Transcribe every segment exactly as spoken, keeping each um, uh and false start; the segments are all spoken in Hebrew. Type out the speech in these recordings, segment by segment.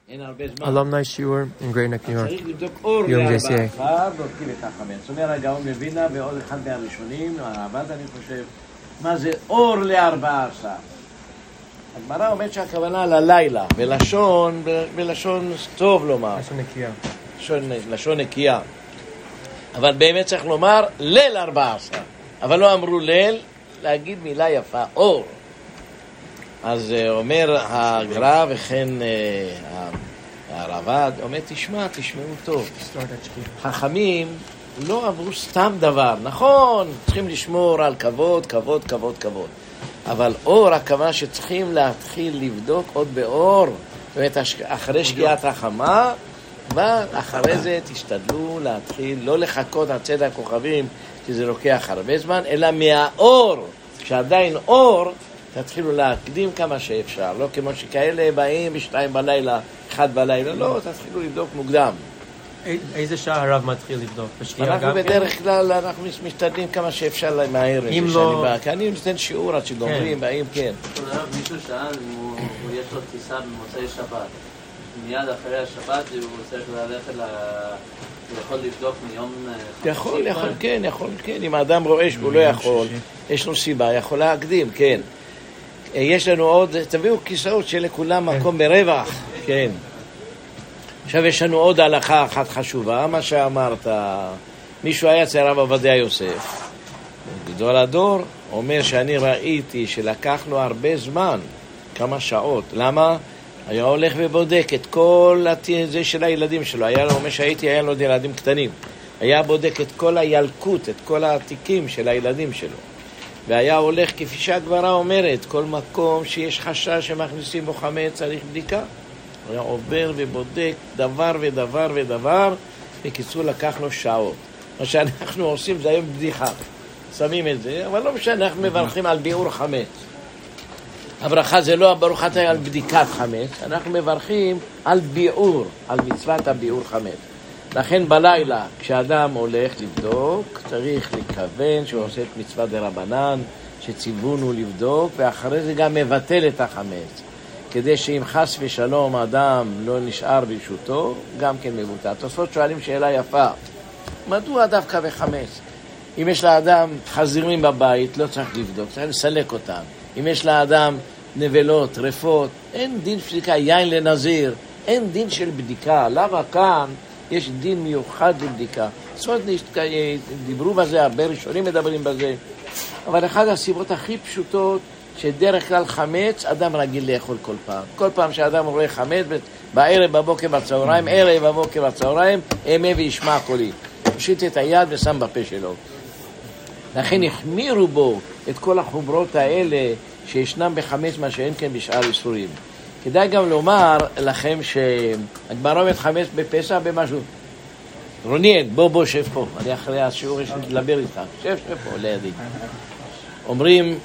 אין הרבה זמן. Alumni shiur in Great Neck, New York. צריך לבדוק אור יום לארבע ג'י סי איי. עשרה, בודקים את החמץ. אומר הגאון מווילנה ועוד אחד מהראשונים, הרעב"ד אני חושב, מה זה אור לארבע עשרה? הגמרא אומרת שהכוונה ללילה, בלשון, בלשון טוב לומר. לשון נקייה. לשון, לשון נקייה. אבל באמת צריך לומר ליל ארבע עשרה. אבל לא אמרו ליל, להגיד מילה יפה, אור. אז אומר הגר"א וכן הרעב"ד, אומר תשמע, תשמעו טוב. חכמים לא אמרו סתם דבר, נכון, צריכים לשמור על כבוד, כבוד, כבוד, כבוד. אבל אור, הכוונה שצריכים להתחיל לבדוק עוד באור, באמת אחרי שקיעת החמה, ואחרי זה תשתדלו להתחיל, לא לחכות עד צאת הכוכבים, כי זה לוקח הרבה זמן, אלא מהאור, שעדיין אור, תתחילו להקדים כמה שאפשר, לא כמו שכאלה באים בשתיים בלילה, אחד בלילה, לא, תתחילו לבדוק מוקדם. איזה שעה הרב מתחיל לבדוק? אנחנו בדרך כלל, אנחנו משתדלים כמה שאפשר מהר. אם לא... כי אני נותן שיעור עד שגומרים, באים, כן. הרב, מישהו שאל אם יש לו טיסה במוצאי שבת. מיד אחרי השבת הוא צריך ללכת ל... הוא יכול לבדוק מיום חמישי? יכול, יכול, כן, יכול, כן. אם האדם רואה שהוא לא יכול, יש לו סיבה, יכול להקדים, כן. יש לנו עוד, תביאו כיסאות שלכולם מקום ברווח, כן. עכשיו יש לנו עוד הלכה אחת חשובה, מה שאמרת, מישהו היה אצל הרב עובדיה יוסף, גדול הדור, אומר שאני ראיתי שלקח לו הרבה זמן, כמה שעות, למה? היה הולך ובודק את כל זה של הילדים שלו, היה לו, אומר שהייתי, היה לו עוד ילדים קטנים, היה בודק את כל הילקוט, את כל העתיקים של הילדים שלו, והיה הולך כפי שהגמרא אומרת, כל מקום שיש חשש שמכניסים בו חמץ צריך בדיקה, הוא היה עובר ובודק דבר ודבר ודבר, בקיצור לקח לו שעות. מה שאנחנו עושים זה היום בדיחה, שמים את זה, אבל לא משנה, אנחנו מברכים על ביעור חמץ. הברכה זה לא הברוכת על בדיקת חמץ, אנחנו מברכים על ביעור, על מצוות הביעור חמץ. לכן בלילה, כשאדם הולך לבדוק, צריך לכוון שהוא עושה את מצוות דרבנן, שציוונו לבדוק, ואחרי זה גם מבטל את החמץ. כדי שאם חס ושלום אדם לא נשאר ברשותו, גם כן מבוטל. תוספות שואלים שאלה יפה, מדוע דווקא בחמץ? אם יש לאדם חזירים בבית, לא צריך לבדוק, צריך לסלק אותם. אם יש לאדם נבלות, רפות, אין דין של בדיקה, יין לנזיר, אין דין של בדיקה. למה כאן יש דין מיוחד לבדיקה? זאת אומרת, דיברו בזה, הרבה ראשונים מדברים בזה, אבל אחת הסיבות הכי פשוטות, שדרך כלל חמץ, אדם רגיל לאכול כל פעם. כל פעם שאדם רואה חמץ, בערב, בבוקר, בצהריים, ערב, בבוקר, בצהריים, אמה וישמע קולי. פשיט את היד ושם בפה שלו. לכן החמירו בו את כל החומרות האלה שישנם בחמץ, מה שאין כן בשאר איסורים. כדאי גם לומר לכם שהגמרא אומרת חמץ בפסח במשהו. רוניאל, בוא בוא שב פה. אני אחרי השיעור יש לי לדבר איתך. שב שב פה לידי. אומרים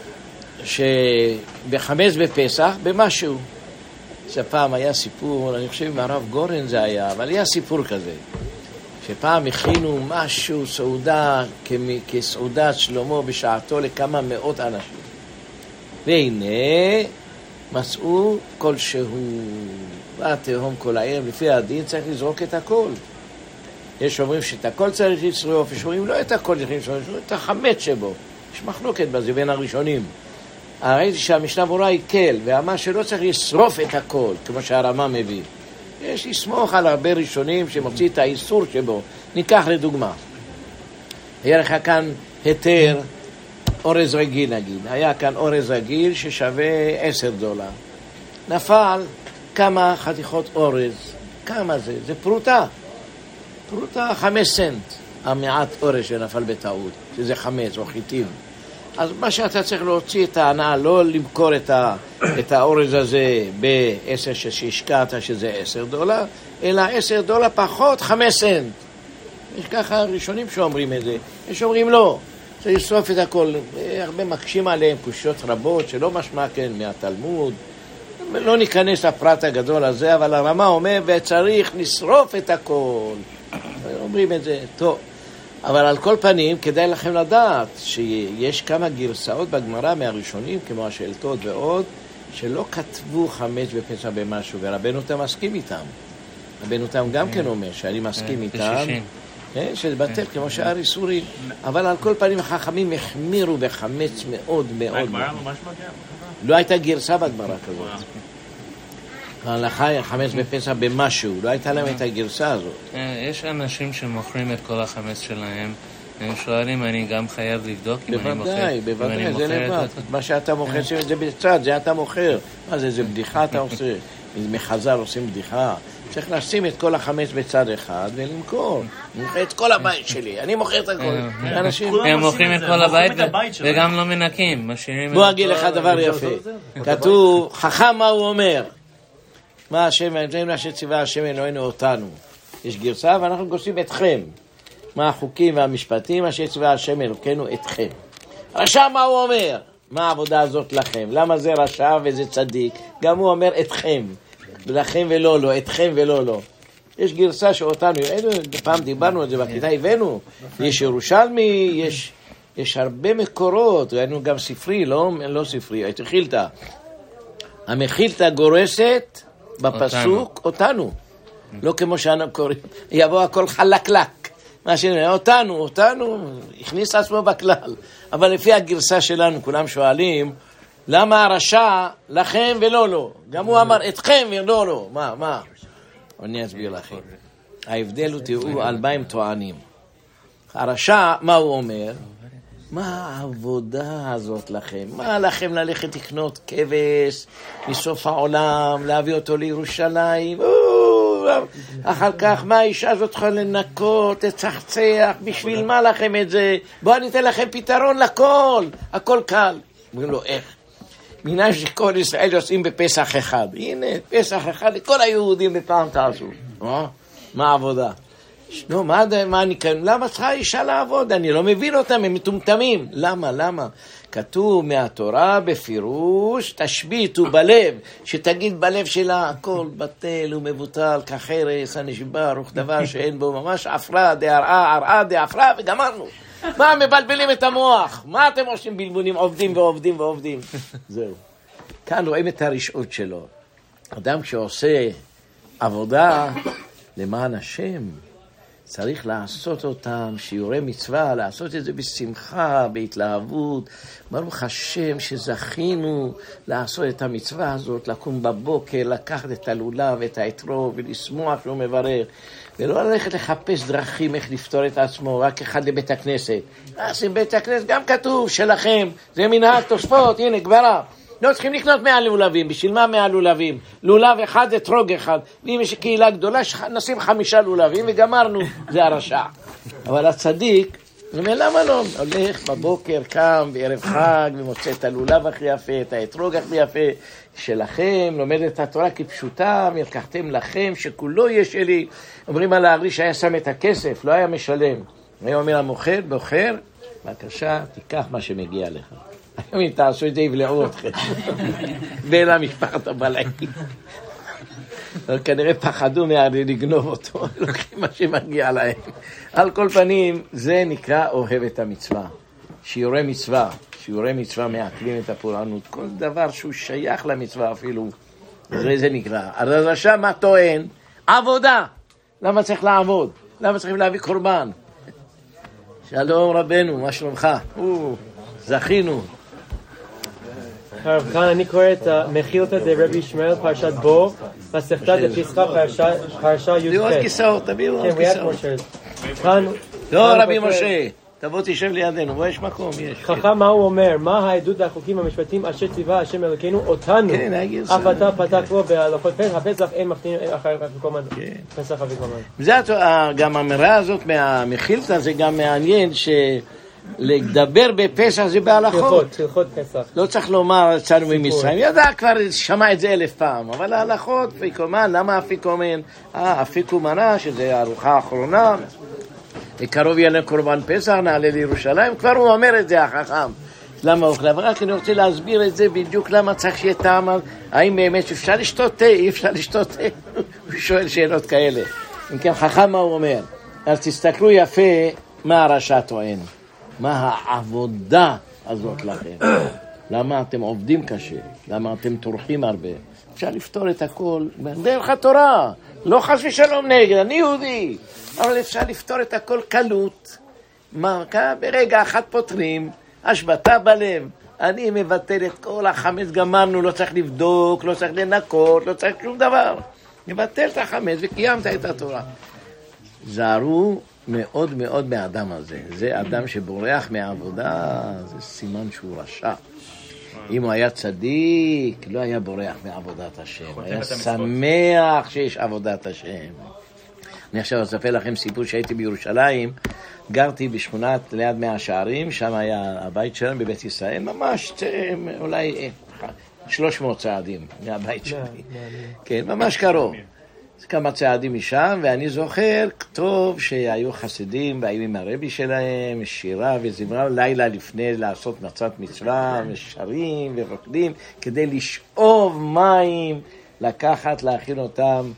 שבחמץ בפסח במשהו. שפעם היה סיפור, אני חושב עם הרב גורן זה היה, אבל היה סיפור כזה. שפעם הכינו משהו, סעודה, כסעודת שלמה בשעתו לכמה מאות אנשים. והנה מצאו כלשהו, והתהום כל הערב, לפי הדין צריך לזרוק את הכל. יש אומרים שאת הכל צריך לשרוף, יש אומרים לא את הכל צריך לשרוף, את החמץ שבו. יש מחלוקת בזה בין הראשונים. ראיתי שהמשנה ברורה היא כל, ואמר שלא צריך לשרוף את הכל, כמו שהרמה מביא. יש לסמוך על הרבה ראשונים שמוציא את האיסור שבו. ניקח לדוגמה. היה לך כאן היתר, אורז רגיל נגיד. היה כאן אורז רגיל ששווה עשר דולר. נפל כמה חתיכות אורז. כמה זה? זה פרוטה. פרוטה חמש סנט. המעט אורז שנפל בטעות, שזה חמץ או חיטים. אז מה שאתה צריך להוציא את ההנאה, לא למכור את, ה, את האורז הזה בעשר שהשקעת שזה עשר דולר, אלא עשר דולר פחות חמש סנט. יש ככה ראשונים שאומרים את זה. יש אומרים לא, צריך לשרוף את הכל. הרבה מקשים עליהם קושיות רבות שלא משמע כן מהתלמוד. לא ניכנס לפרט הגדול הזה, אבל הרמה אומר וצריך לשרוף את הכל. אומרים את זה, טוב. אבל על כל פנים, כדאי לכם לדעת שיש כמה גרסאות בגמרא מהראשונים, כמו השאלתות ועוד, שלא כתבו חמץ בפסח במשהו, ורבנו תם מסכים איתם. רבנו תם גם כן אומר שאני מסכים איתם, שזה בטל כמו שאר איסורים, אבל על כל פנים החכמים החמירו בחמץ מאוד מאוד. הגמרא ממש מגיעה? לא הייתה גרסה בגמרא כזאת. ההלכה חמץ בפסח במשהו, לא הייתה להם את הגרסה הזאת. יש אנשים שמוכרים את כל החמץ שלהם, הם שואלים, אני גם חייב לבדוק אם אני מוכר? בוודאי, בוודאי, זה לבד. מה שאתה מוכר, זה בצד, זה אתה מוכר. מה זה, זה בדיחה אתה עושה? מחז"ל עושים בדיחה. צריך לשים את כל החמץ בצד אחד ולמכור. אני מוכר את כל הבית שלי, אני מוכר את הכל. הם מוכרים את כל הבית וגם לא מנקים. בוא אגיד לך דבר יפה. כתוב, חכם מה הוא אומר? מה השם, זה מה שציווה השם אלוהינו אותנו. יש גרסה ואנחנו גוסים אתכם. מה החוקים והמשפטים, מה שציווה השם אלוקינו אתכם. רשע מה הוא אומר? מה העבודה הזאת לכם? למה זה רשע וזה צדיק? גם הוא אומר אתכם. לכם ולא לא, אתכם ולא לא. יש גרסה שאותנו, פעם דיברנו על זה בכיתה, הבאנו. יש ירושלמי, יש, יש הרבה מקורות, ראינו גם ספרי, לא, לא ספרי, הייתי חילתה. המחילתה גורסת בפסוק אותנו. אותנו. לא כמו שאנחנו קוראים, יבוא הכל חלקלק. מה שנראה, אותנו, אותנו, הכניס עצמו בכלל. אבל לפי הגרסה שלנו, כולם שואלים, למה הרשע לכם ולא לא? גם הוא אמר אתכם ולא לא. מה, מה? אני אסביר לכם. ההבדל הוא, תראו, על מה הם טוענים. הרשע, מה הוא אומר? מה העבודה הזאת לכם? מה לכם ללכת לקנות כבש מסוף העולם, להביא אותו לירושלים? אחר כך, מה האישה הזאת יכולה לנקות, לצחצח, בשביל מה לכם את זה? בואו ניתן לכם פתרון לכל, הכל קל. אומרים לו, איך? מנהל שכל ישראל עושים בפסח אחד. הנה, פסח אחד, כל היהודים בפעם תעשו. מה העבודה? לא, מה, מה אני כאן? למה צריכה אישה לעבוד? אני לא מבין אותם, הם מטומטמים. למה, למה? כתוב מהתורה בפירוש, תשביתו בלב, שתגיד בלב שלה, הכל בטל ומבוטל, כחרס הנשבר, וכדבר שאין בו ממש עפרה, דערעה, ערעה, דעפרה, וגמרנו. מה מבלבלים את המוח? מה אתם עושים בלבולים? עובדים ועובדים ועובדים. זהו. כאן רואים את הרשעות שלו. אדם שעושה עבודה למען השם, צריך לעשות אותם, שיעורי מצווה, לעשות את זה בשמחה, בהתלהבות. ברוך השם שזכינו לעשות את המצווה הזאת, לקום בבוקר, לקחת את הלולה ואת האתרוג ולשמוח שהוא מברך. ולא ללכת לחפש דרכים איך לפתור את עצמו, רק אחד לבית הכנסת. אז עם בית הכנסת גם כתוב שלכם, זה מנהג תוספות, הנה גברה. לא צריכים לקנות מאה לולבים, בשביל מה מאה לולבים? לולב אחד, אתרוג אחד. ואם יש קהילה גדולה, נשים חמישה לולבים וגמרנו, זה הרשע. אבל הצדיק, אומר, למה לא? הולך בבוקר, קם בערב חג, ומוצא את הלולב הכי יפה, את האתרוג הכי יפה שלכם, לומד את התורה כפשוטה, לקחתם לכם, שכולו יש שלי. אומרים על הארי שהיה שם את הכסף, לא היה משלם. היה אומר המוכר, בוחר, בבקשה, תיקח מה שמגיע לך. היום אם תעשו את זה, יבלעו אתכם. ואלה משפחת הבלעים. כנראה פחדו מהרי לגנוב אותו, לוקחים מה שמגיע להם. על כל פנים, זה נקרא אוהב את המצווה. שיעורי מצווה, שיעורי מצווה מעכלים את הפורענות. כל דבר שהוא שייך למצווה אפילו, זה זה נקרא. הרשע מה טוען? עבודה. למה צריך לעבוד? למה צריכים להביא קורבן? שלום רבנו, מה שלומך? או, זכינו. הרב כאן אני קורא את המחילתא דרבי ישמעאל פרשת בו, מסכתא דפסחא פרשה י"ח. תביאו עוד כיסאות, תביאו עוד כיסאות. לא רבי משה, תבוא תשב לידינו, בוא יש מקום, יש. חכם מה הוא אומר? מה העדות והחוקים המשפטים אשר ציווה השם אלוקינו אותנו? כן, הגרסה. אף אתה פתח בו בהלכות הפסח אין מפתין אחר אפיקומן. פסח אפיקומן. זה גם האמירה הזאת מהמחילתא, זה גם מעניין ש... לדבר בפסח זה בהלכות. הלכות פסח. לא צריך לומר יצאנו ממצרים. ידע כבר שמע את זה אלף פעם. אבל ההלכות, אפיקומן, למה אפיקומן? אה, אפיקומנה, שזה הארוחה האחרונה. וקרוב יהיה קורבן פסח, נעלה לירושלים. כבר הוא אומר את זה, החכם. למה הוא חלב? רק אני רוצה להסביר את זה בדיוק למה צריך שיהיה טעם. האם באמת אפשר לשתות תה? אי אפשר לשתות תה? הוא שואל שאלות כאלה. אם כן, חכם מה הוא אומר? אז תסתכלו יפה מה הרשע טוען. מה העבודה הזאת לכם? למה אתם עובדים קשה? למה אתם טורחים הרבה? אפשר לפתור את הכל דרך התורה. לא חס ושלום נגד, אני יהודי. אבל אפשר לפתור את הכל קלות. מה, ברגע אחד פותרים, השבתה בלב. אני מבטל את כל החמץ, גמרנו, לא צריך לבדוק, לא צריך לנקות, לא צריך שום דבר. מבטל את החמץ וקיימת את התורה. זהרו מאוד מאוד מהאדם הזה. זה אדם שבורח מהעבודה, זה סימן שהוא רשע. אם הוא היה צדיק, לא היה בורח מעבודת השם. היה שמח שיש עבודת השם. אני עכשיו אספר לכם סיפור שהייתי בירושלים, גרתי בשכונת ליד מאה שערים, שם היה הבית שלנו בבית ישראל, ממש אולי שלוש מאות צעדים מהבית שלי. כן, ממש קרוב. כמה צעדים משם, ואני זוכר טוב שהיו חסידים והיו עם הרבי שלהם, שירה וזמרה, לילה לפני לעשות מצוות מצווה, שרים ורוקדים, כדי לשאוב מים, לקחת, להכין אותם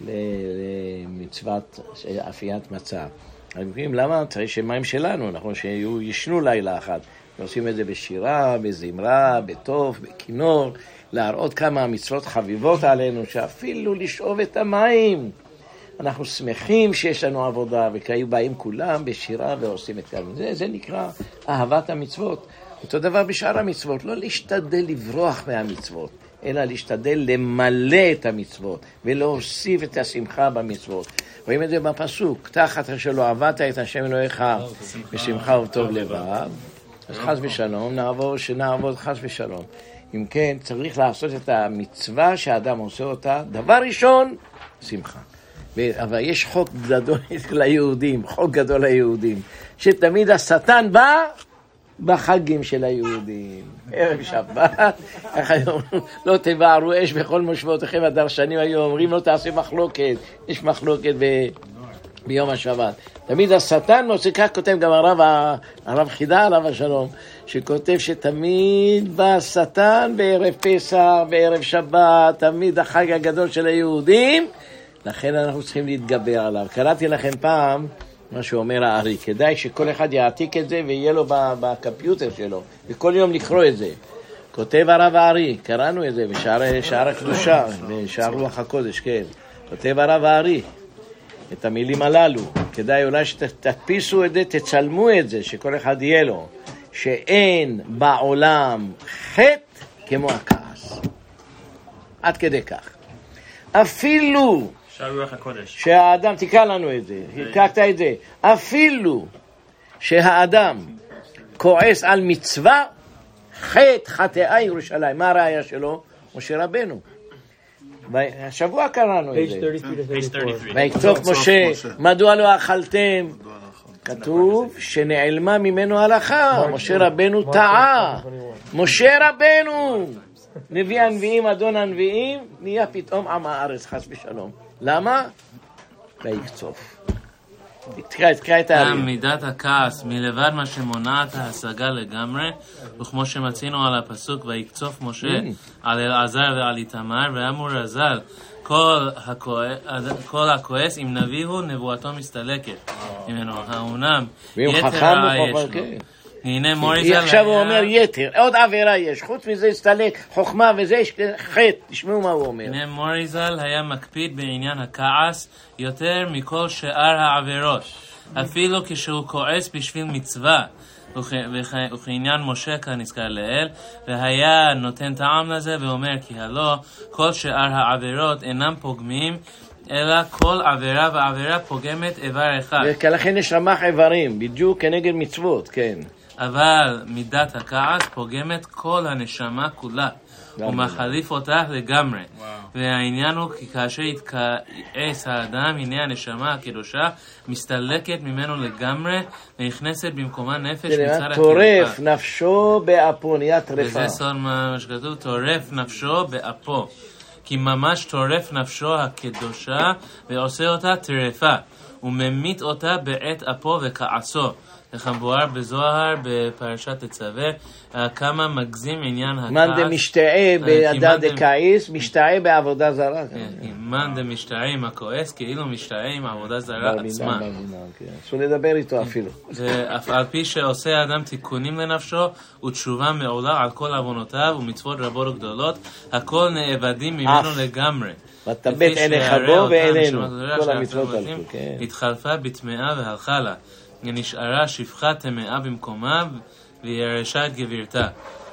למצוות אפיית מצה. אני מבין, למה? צריך שמים שלנו, נכון, שיהיו ישנו לילה אחד. עושים את זה בשירה, בזמרה, בטוב, בכינור, להראות כמה המצוות חביבות עלינו, שאפילו לשאוב את המים. אנחנו שמחים שיש לנו עבודה, וכאילו באים כולם בשירה ועושים את זה. זה, זה נקרא אהבת המצוות. אותו דבר בשאר המצוות, לא להשתדל לברוח מהמצוות, אלא להשתדל למלא את המצוות, ולהוסיף את השמחה במצוות. רואים את זה בפסוק, תחת שלא עבדת את השם אלוהיך בשמחה וטוב לבב, אז חס ושלום, נעבור שנעבוד חס ושלום. אם כן, צריך לעשות את המצווה שהאדם עושה אותה, דבר ראשון, שמחה. אבל יש חוק גדול ליהודים, חוק גדול ליהודים, שתמיד השטן בא בחגים של היהודים. ערב שבת, לא תבערו אש בכל מושבותיכם, הדרשנים היו אומרים, לא תעשה מחלוקת, יש מחלוקת ב... ביום השבת. תמיד השטן מוצא, כך כותב גם הרב, הרב חידה, הרב השלום, שכותב שתמיד בא השטן בערב פסח, בערב שבת, תמיד החג הגדול של היהודים, לכן אנחנו צריכים להתגבר עליו. קראתי לכם פעם מה שאומר הארי, כדאי שכל אחד יעתיק את זה ויהיה לו בקמפיוטר שלו, וכל יום לקרוא את זה. כותב הרב הארי, קראנו את זה בשער, שער הקדושה, בשער רוח הקודש, כן. כותב הרב הארי, את המילים הללו, כדאי אולי שתדפיסו את זה, תצלמו את זה, שכל אחד יהיה לו, שאין בעולם חטא כמו הכעס. עד כדי כך. אפילו שהאדם, תקרא לנו את זה, תקראת את זה, אפילו שהאדם כועס על מצווה, חטא חטאה ירושלים. מה הראיה שלו? משה רבנו. השבוע קראנו את זה. ויקצוף משה, מדוע לא אכלתם? כתוב שנעלמה ממנו הלכה. משה רבנו טעה. משה רבנו, נביא הנביאים, אדון הנביאים, נהיה פתאום עם הארץ, חס ושלום. למה? ויקצוף. תקרא, תקרא את הערים. גם מידת הכעס מלבד מה שמונעת ההשגה לגמרי, וכמו שמצינו על הפסוק ויקצוף משה על אלעזר ועל איתמר, ואמור רז"ל, כל הכועס אם נביא הוא נבואתו מסתלקת ממנו. האומנם יתר רעה יש לו. הנה מוריזל עכשיו הוא אומר יתר, עוד עבירה יש, חוץ מזה הסתלק חוכמה וזה יש חטא, תשמעו מה הוא אומר. הנה מוריזל היה מקפיד בעניין הכעס יותר מכל שאר העבירות, אפילו כשהוא כועס בשביל מצווה, וכעניין משה כנזכר לאל, והיה נותן טעם לזה ואומר כי הלא כל שאר העבירות אינם פוגמים, אלא כל עבירה ועבירה פוגמת איבר אחד. ולכן יש רמ"ח איברים, בדיוק כנגד מצוות, כן. אבל מידת הכעס פוגמת כל הנשמה כולה, ומחליף אותה לגמרי. והעניין הוא כי כאשר יתכעס האדם, הנה הנשמה הקדושה מסתלקת ממנו לגמרי, ונכנסת במקומה נפש מצד הקרבה. טורף נפשו באפו, נהיה טרפה. וזה סוד מה שכתוב, טורף נפשו באפו. כי ממש טורף נפשו הקדושה, ועושה אותה טרפה, וממית אותה בעת אפו וכעסו. וכמבואר בזוהר בפרשת תצווה, כמה מגזים עניין הכעס. מאן דמשתעה באדם דכעיס, משתעה בעבודה זרה. מאן דמשתעה עם הכועס, כאילו משתעה עם עבודה זרה עצמה. אסור לדבר איתו אפילו. ואף על פי שעושה האדם תיקונים לנפשו, ותשובה מעולה על כל עוונותיו ומצוות רבות וגדולות, הכל נאבדים ממנו לגמרי. ותבט עיניך בו ועינינו. כל המצוות הלכו. התחלפה בטמאה והלכה לה. נשארה שפחה טמאה במקומה וירשה את גבירתה.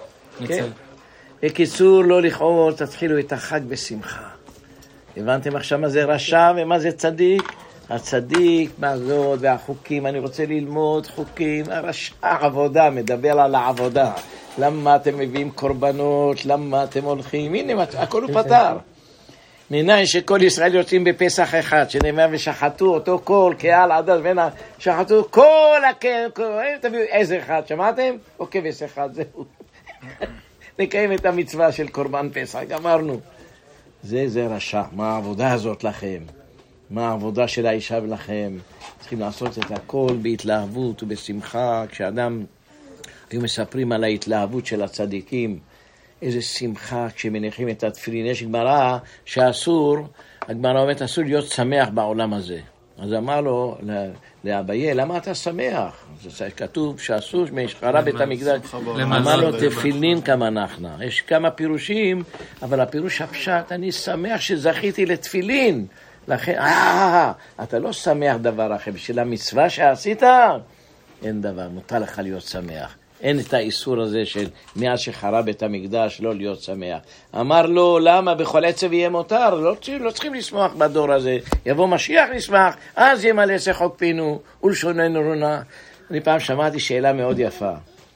בקיצור, לא לכעוס, תתחילו את החג בשמחה. הבנתם עכשיו מה זה רשע ומה זה צדיק? הצדיק, מה זאת, והחוקים, אני רוצה ללמוד חוקים. הרשע עבודה, מדבר על העבודה. למה אתם מביאים קורבנות? למה אתם הולכים? הנה, הכל הוא פתר. מניין שכל ישראל יוצאים בפסח אחד, שנאמר ושחטו אותו כל קהל עדת ונה, שחטו כל הקהל, תביאו עזר אחד, שמעתם? או כבש אחד, זהו. נקיים את המצווה של קורבן פסח, אמרנו. זה, זה רשע, מה העבודה הזאת לכם? מה העבודה של האישה לכם? צריכים לעשות את הכל בהתלהבות ובשמחה, כשאדם, היו מספרים על ההתלהבות של הצדיקים, איזה שמחה כשמניחים את התפילין. יש גמרא שאסור, הגמרא אומרת, אסור להיות שמח בעולם הזה. אז אמר לו לאביי, למה אתה שמח? זה כתוב שאסור משחרה בית המקדש. אמר לו, תפילין כמנחנו. יש כמה פירושים, אבל הפירוש הפשט, אני שמח שזכיתי לתפילין. לכן, אה, אתה לא שמח דבר אחר, בשביל המצווה שעשית, אין דבר, מותר לך להיות שמח. אין את האיסור הזה של מאז שחרב בית המקדש לא להיות שמח. אמר לו, למה בכל עצב יהיה מותר? לא, לא צריכים לשמוח בדור הזה. יבוא משיח לשמח, אז ימלא שחוק פינו ולשוננו רונה. אני פעם שמעתי שאלה מאוד יפה.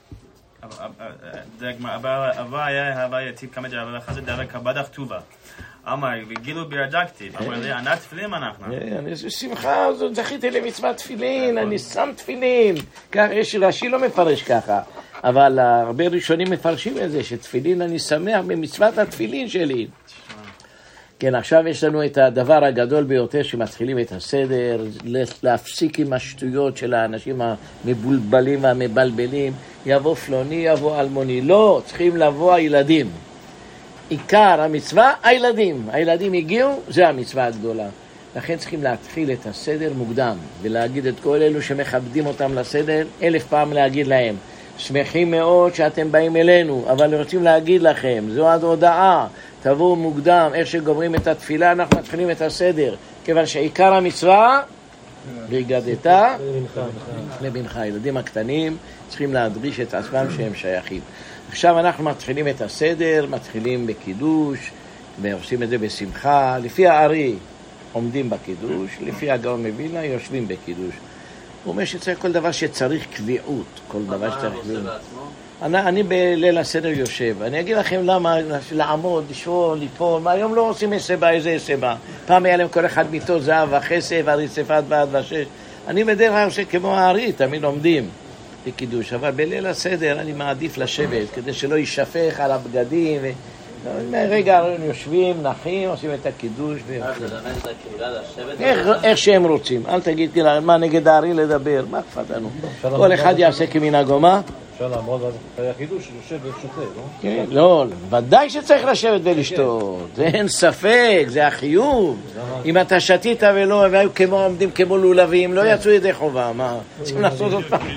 אבל היה הווה יציב כמה ג'רבה חזית דרך כבדך טובה. אמר, וגילו בירדקתי, אמר לי, ענת תפילין אנחנו. אני שמחה, זכיתי למצוות תפילין, אני שם תפילין. כך, יש רש"י לא מפרש ככה, אבל הרבה ראשונים מפרשים את זה, שתפילין אני שמח במצוות התפילין שלי. כן, עכשיו יש לנו את הדבר הגדול ביותר שמתחילים את הסדר, להפסיק עם השטויות של האנשים המבולבלים והמבלבלים. יבוא פלוני, יבוא אלמוני. לא, צריכים לבוא הילדים. עיקר המצווה, הילדים. הילדים הגיעו, זה המצווה הגדולה. לכן צריכים להתחיל את הסדר מוקדם, ולהגיד את כל אלו שמכבדים אותם לסדר, אלף פעם להגיד להם, שמחים מאוד שאתם באים אלינו, אבל רוצים להגיד לכם, זו עד הודעה, תבואו מוקדם, איך שגומרים את התפילה, אנחנו מתחילים את הסדר, כיוון שעיקר המצווה, והגדת לבנך. הילדים הקטנים צריכים להדריש את עצמם שהם שייכים. עכשיו אנחנו מתחילים את הסדר, מתחילים בקידוש, ועושים את זה בשמחה. לפי הארי עומדים בקידוש, לפי הגאון מווילנה יושבים בקידוש. הוא אומר שצריך כל דבר שצריך קביעות, כל דבר שצריך קביעות. אני, אני בליל הסדר יושב, אני אגיד לכם למה, לעמוד, לשאול, ליפול, מה היום לא עושים סבא, איזה סבא? פעם היה להם כל אחד מיטות זהב וחסף, הריצפת ועד ושש. אני בדרך כלל עושה כמו הארי, תמיד עומדים בקידוש, אבל בליל הסדר אני מעדיף לשבת, כדי שלא יישפך על הבגדים. ו... רגע, יושבים, נחים, עושים את הקידוש. איך שהם רוצים, אל תגיד מה נגד הארי לדבר, מה אכפת לנו? כל אחד יעשה כמנהגו, מה? אפשר לעמוד אחרי הקידוש, יושב ושותה, לא? כן, לא, ודאי שצריך לשבת ולשתות, זה אין ספק, זה החיוב. אם אתה שתית ולא, והיו כמו עומדים כמו לולבים, לא יצאו ידי חובה, מה? צריכים לעשות עוד פעם.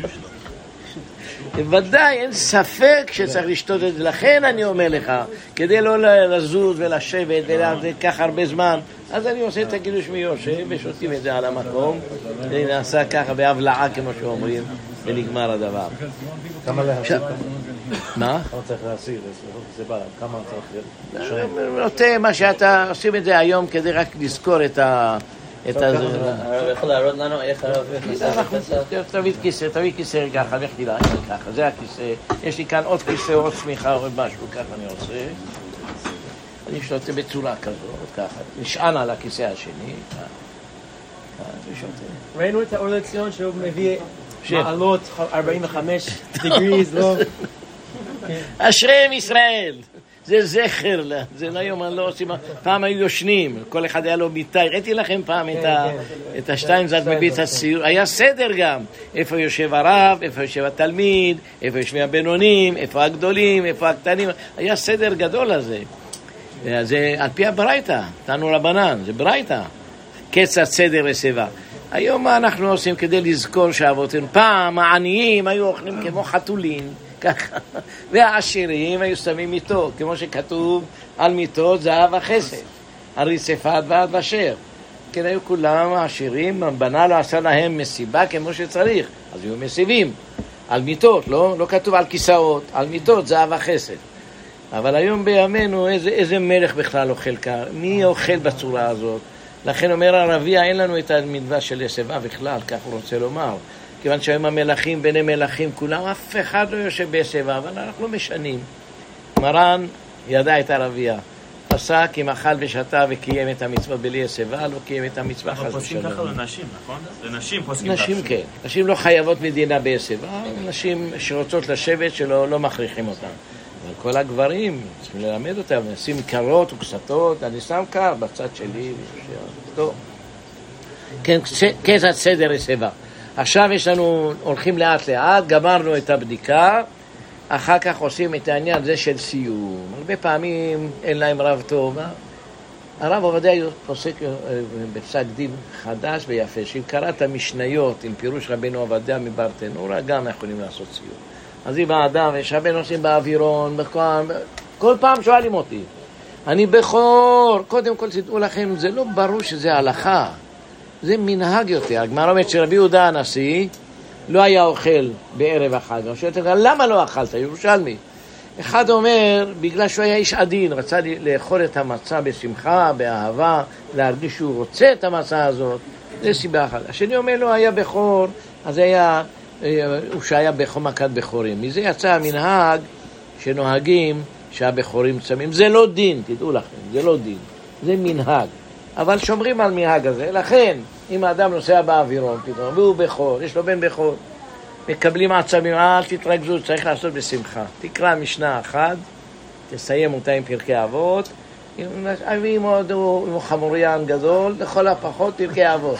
ודאי, אין ספק שצריך לשתות את זה. לכן אני אומר לך, כדי לא לזוז ולשבת ולקח הרבה זמן, אז אני עושה את הקידוש מיושב ושותים את זה על המקום. זה נעשה ככה בהבלעה כמו שאומרים, ונגמר הדבר. כמה להסיר? מה? כמה צריך להסיר? זה בא, כמה צריך לשלם? נוטה מה שאתה עושים את זה היום כדי רק לזכור את ה... את ה... הרב יכול להראות לנו איך הרב תביא כיסא, תביא כיסא רגע אחת, לכתי לה, ככה, זה הכיסא. יש לי כאן עוד כיסא, עוד צמיחה, עוד משהו, ככה אני עושה. אני שותה בצורה כזאת, ככה. נשען על הכיסא השני, ככה. ראינו את האור לציון שהוא מביא מעלות ארבעים וחמש דגריז, לא? אשריהם ישראל, זה זכר, זה לא היום, אני לא עושים, פעם היו יושנים, כל אחד היה לו מיטה, הראיתי לכם פעם את השתיים זד מביץ הסיור, היה סדר גם, איפה יושב הרב, איפה יושב התלמיד, איפה יושבים הבינונים, איפה הגדולים, איפה הקטנים, היה סדר גדול הזה. זה על פי הברייתא, תנו רבנן, זה ברייתא, קצת סדר ושיבה. היום מה אנחנו עושים כדי לזכור שאבותינו? פעם העניים היו אוכלים כמו חתולים, ככה, והעשירים היו שמים מיטות, כמו שכתוב על מיטות זהב החסד, על רצפת ועד ושר. כן, היו כולם העשירים, בנה לא עשה להם מסיבה כמו שצריך, אז היו מסיבים על מיטות, לא, לא כתוב על כיסאות, על מיטות זהב החסד. אבל היום בימינו איזה, איזה מלך בכלל אוכל כאן, מי אוכל בצורה הזאת? לכן אומר הרביע, אין לנו את המדווה של יסבה בכלל, כך הוא רוצה לומר. כיוון שהיום המלכים, ביני מלכים, כולם, אף אחד לא יושב ביסבה, אבל אנחנו משנים. מרן ידע את הרביע, עשה כי מחל ושתה וקיים את המצווה בלי יסבה, לא קיים את המצווה חס ושלום. פוסקים ככה לנשים, נכון? לנשים פוסקים ככה. נשים כן, נשים לא חייבות מדינה ביסבה, נשים שרוצות לשבת שלא לא מכריחים אותן. אבל כל הגברים צריכים ללמד אותם, נשים קרות וקסתות, אני שם קר בצד שלי, טוב. כן, כזאת סדר יסבה. עכשיו יש לנו, הולכים לאט לאט, גמרנו את הבדיקה, אחר כך עושים את העניין הזה של סיום. הרבה פעמים אין להם רב טוב. הרב עובדיה פוסק בפסק דין חדש ויפה, שאם קראת משניות עם פירוש רבנו עובדיה מברטנורה, גם יכולים לעשות סיום. אז אם האדם, יש הרבה נושאים באווירון, בכל, כל פעם שואלים אותי, אני בכור, קודם כל תדעו לכם, זה לא ברור שזה הלכה, זה מנהג יותר. הגמרא אומרת שרבי יהודה הנשיא לא היה אוכל בערב החג. אני שואלת, למה לא אכלת? ירושלמי. אחד אומר, בגלל שהוא היה איש עדין, רצה לאכול את המצה בשמחה, באהבה, להרגיש שהוא רוצה את המצה הזאת, זה סיבה אחת. השני אומר, לא היה בכור, אז היה, הוא שהיה מכת בכורים. מזה יצא המנהג שנוהגים שהבכורים צמים. זה לא דין, תדעו לכם, זה לא דין, זה מנהג. אבל שומרים על מנהג הזה, לכן אם האדם נוסע באווירון פתאום, והוא בכור, יש לו בן בכור, מקבלים עצמים, אל תתרגזו, צריך לעשות בשמחה. תקרא משנה אחת, תסיים אותה עם פרקי אבות, עם עוד הוא חמוריין גדול, לכל הפחות פרקי אבות.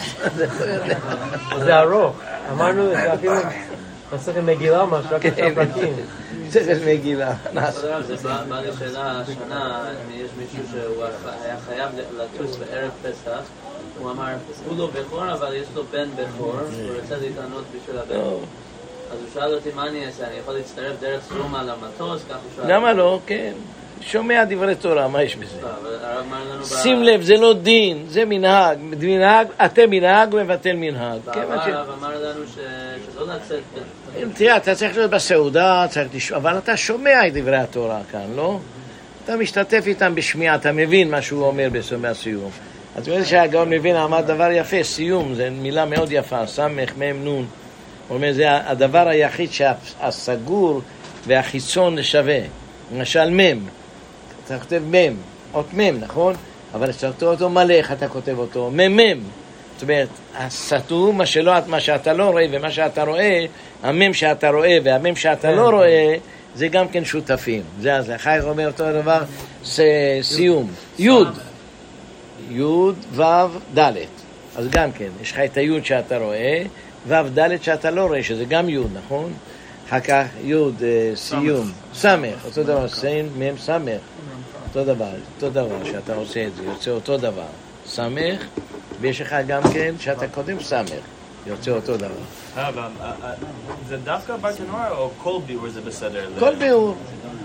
זה ארוך, אמרנו, זה אפילו נעשה מגילה משהו, רק עכשיו פרקים. צריך מגילה. זה בא לשאלה השנה, אם יש מישהו שהוא היה חייב לטוס בערב פסח, הוא אמר, הוא לא בכור, אבל יש לו בן בכור, הוא רוצה להתענות בשביל הבן. אז הוא שאל אותי, מה אני אעשה? אני יכול להצטרף דרך סלום על המטוס? למה לא? כן. שומע דברי תורה, מה יש בזה? שים לב, זה לא דין, זה מנהג. מנהג, אתם מנהג ומבטל מנהג. הרב אמר לנו שלא לצאת... תראה, אתה צריך להיות בסעודה, אבל אתה שומע את דברי התורה כאן, לא? אתה משתתף איתם בשמיעה, אתה מבין מה שהוא אומר בסיום. אז אומרת שהגאון מבין, אמר דבר יפה, סיום, זו מילה מאוד יפה, סמך, מם, נון. הוא אומר, זה הדבר היחיד שהסגור והחיצון שווה. למשל מם, אתה כותב מם, אות מם, נכון? אבל אתה כותב אותו מלך, אתה כותב אותו מם מם. זאת אומרת, הסתום, מה, שלא, מה שאתה לא רואה ומה שאתה רואה, המם שאתה רואה והמם שאתה לא רואה, זה גם כן שותפים. זה אז אחר כך אומר אותו דבר, סיום. יוד, יוד, וו, דלת. אז גם כן, יש לך את היוד שאתה רואה, וו, דלת שאתה לא רואה, שזה גם יוד, נכון? אחר כך יוד, סיום, סמך, אותו דבר, סין, מם, סמך. אותו דבר, אותו דבר שאתה עושה את זה, יוצא אותו דבר. סמך, ויש לך גם כן שאתה קודם סמך, יוצא אותו דבר. זה דווקא ברטנורה או כל ביאור זה בסדר? כל ביאור.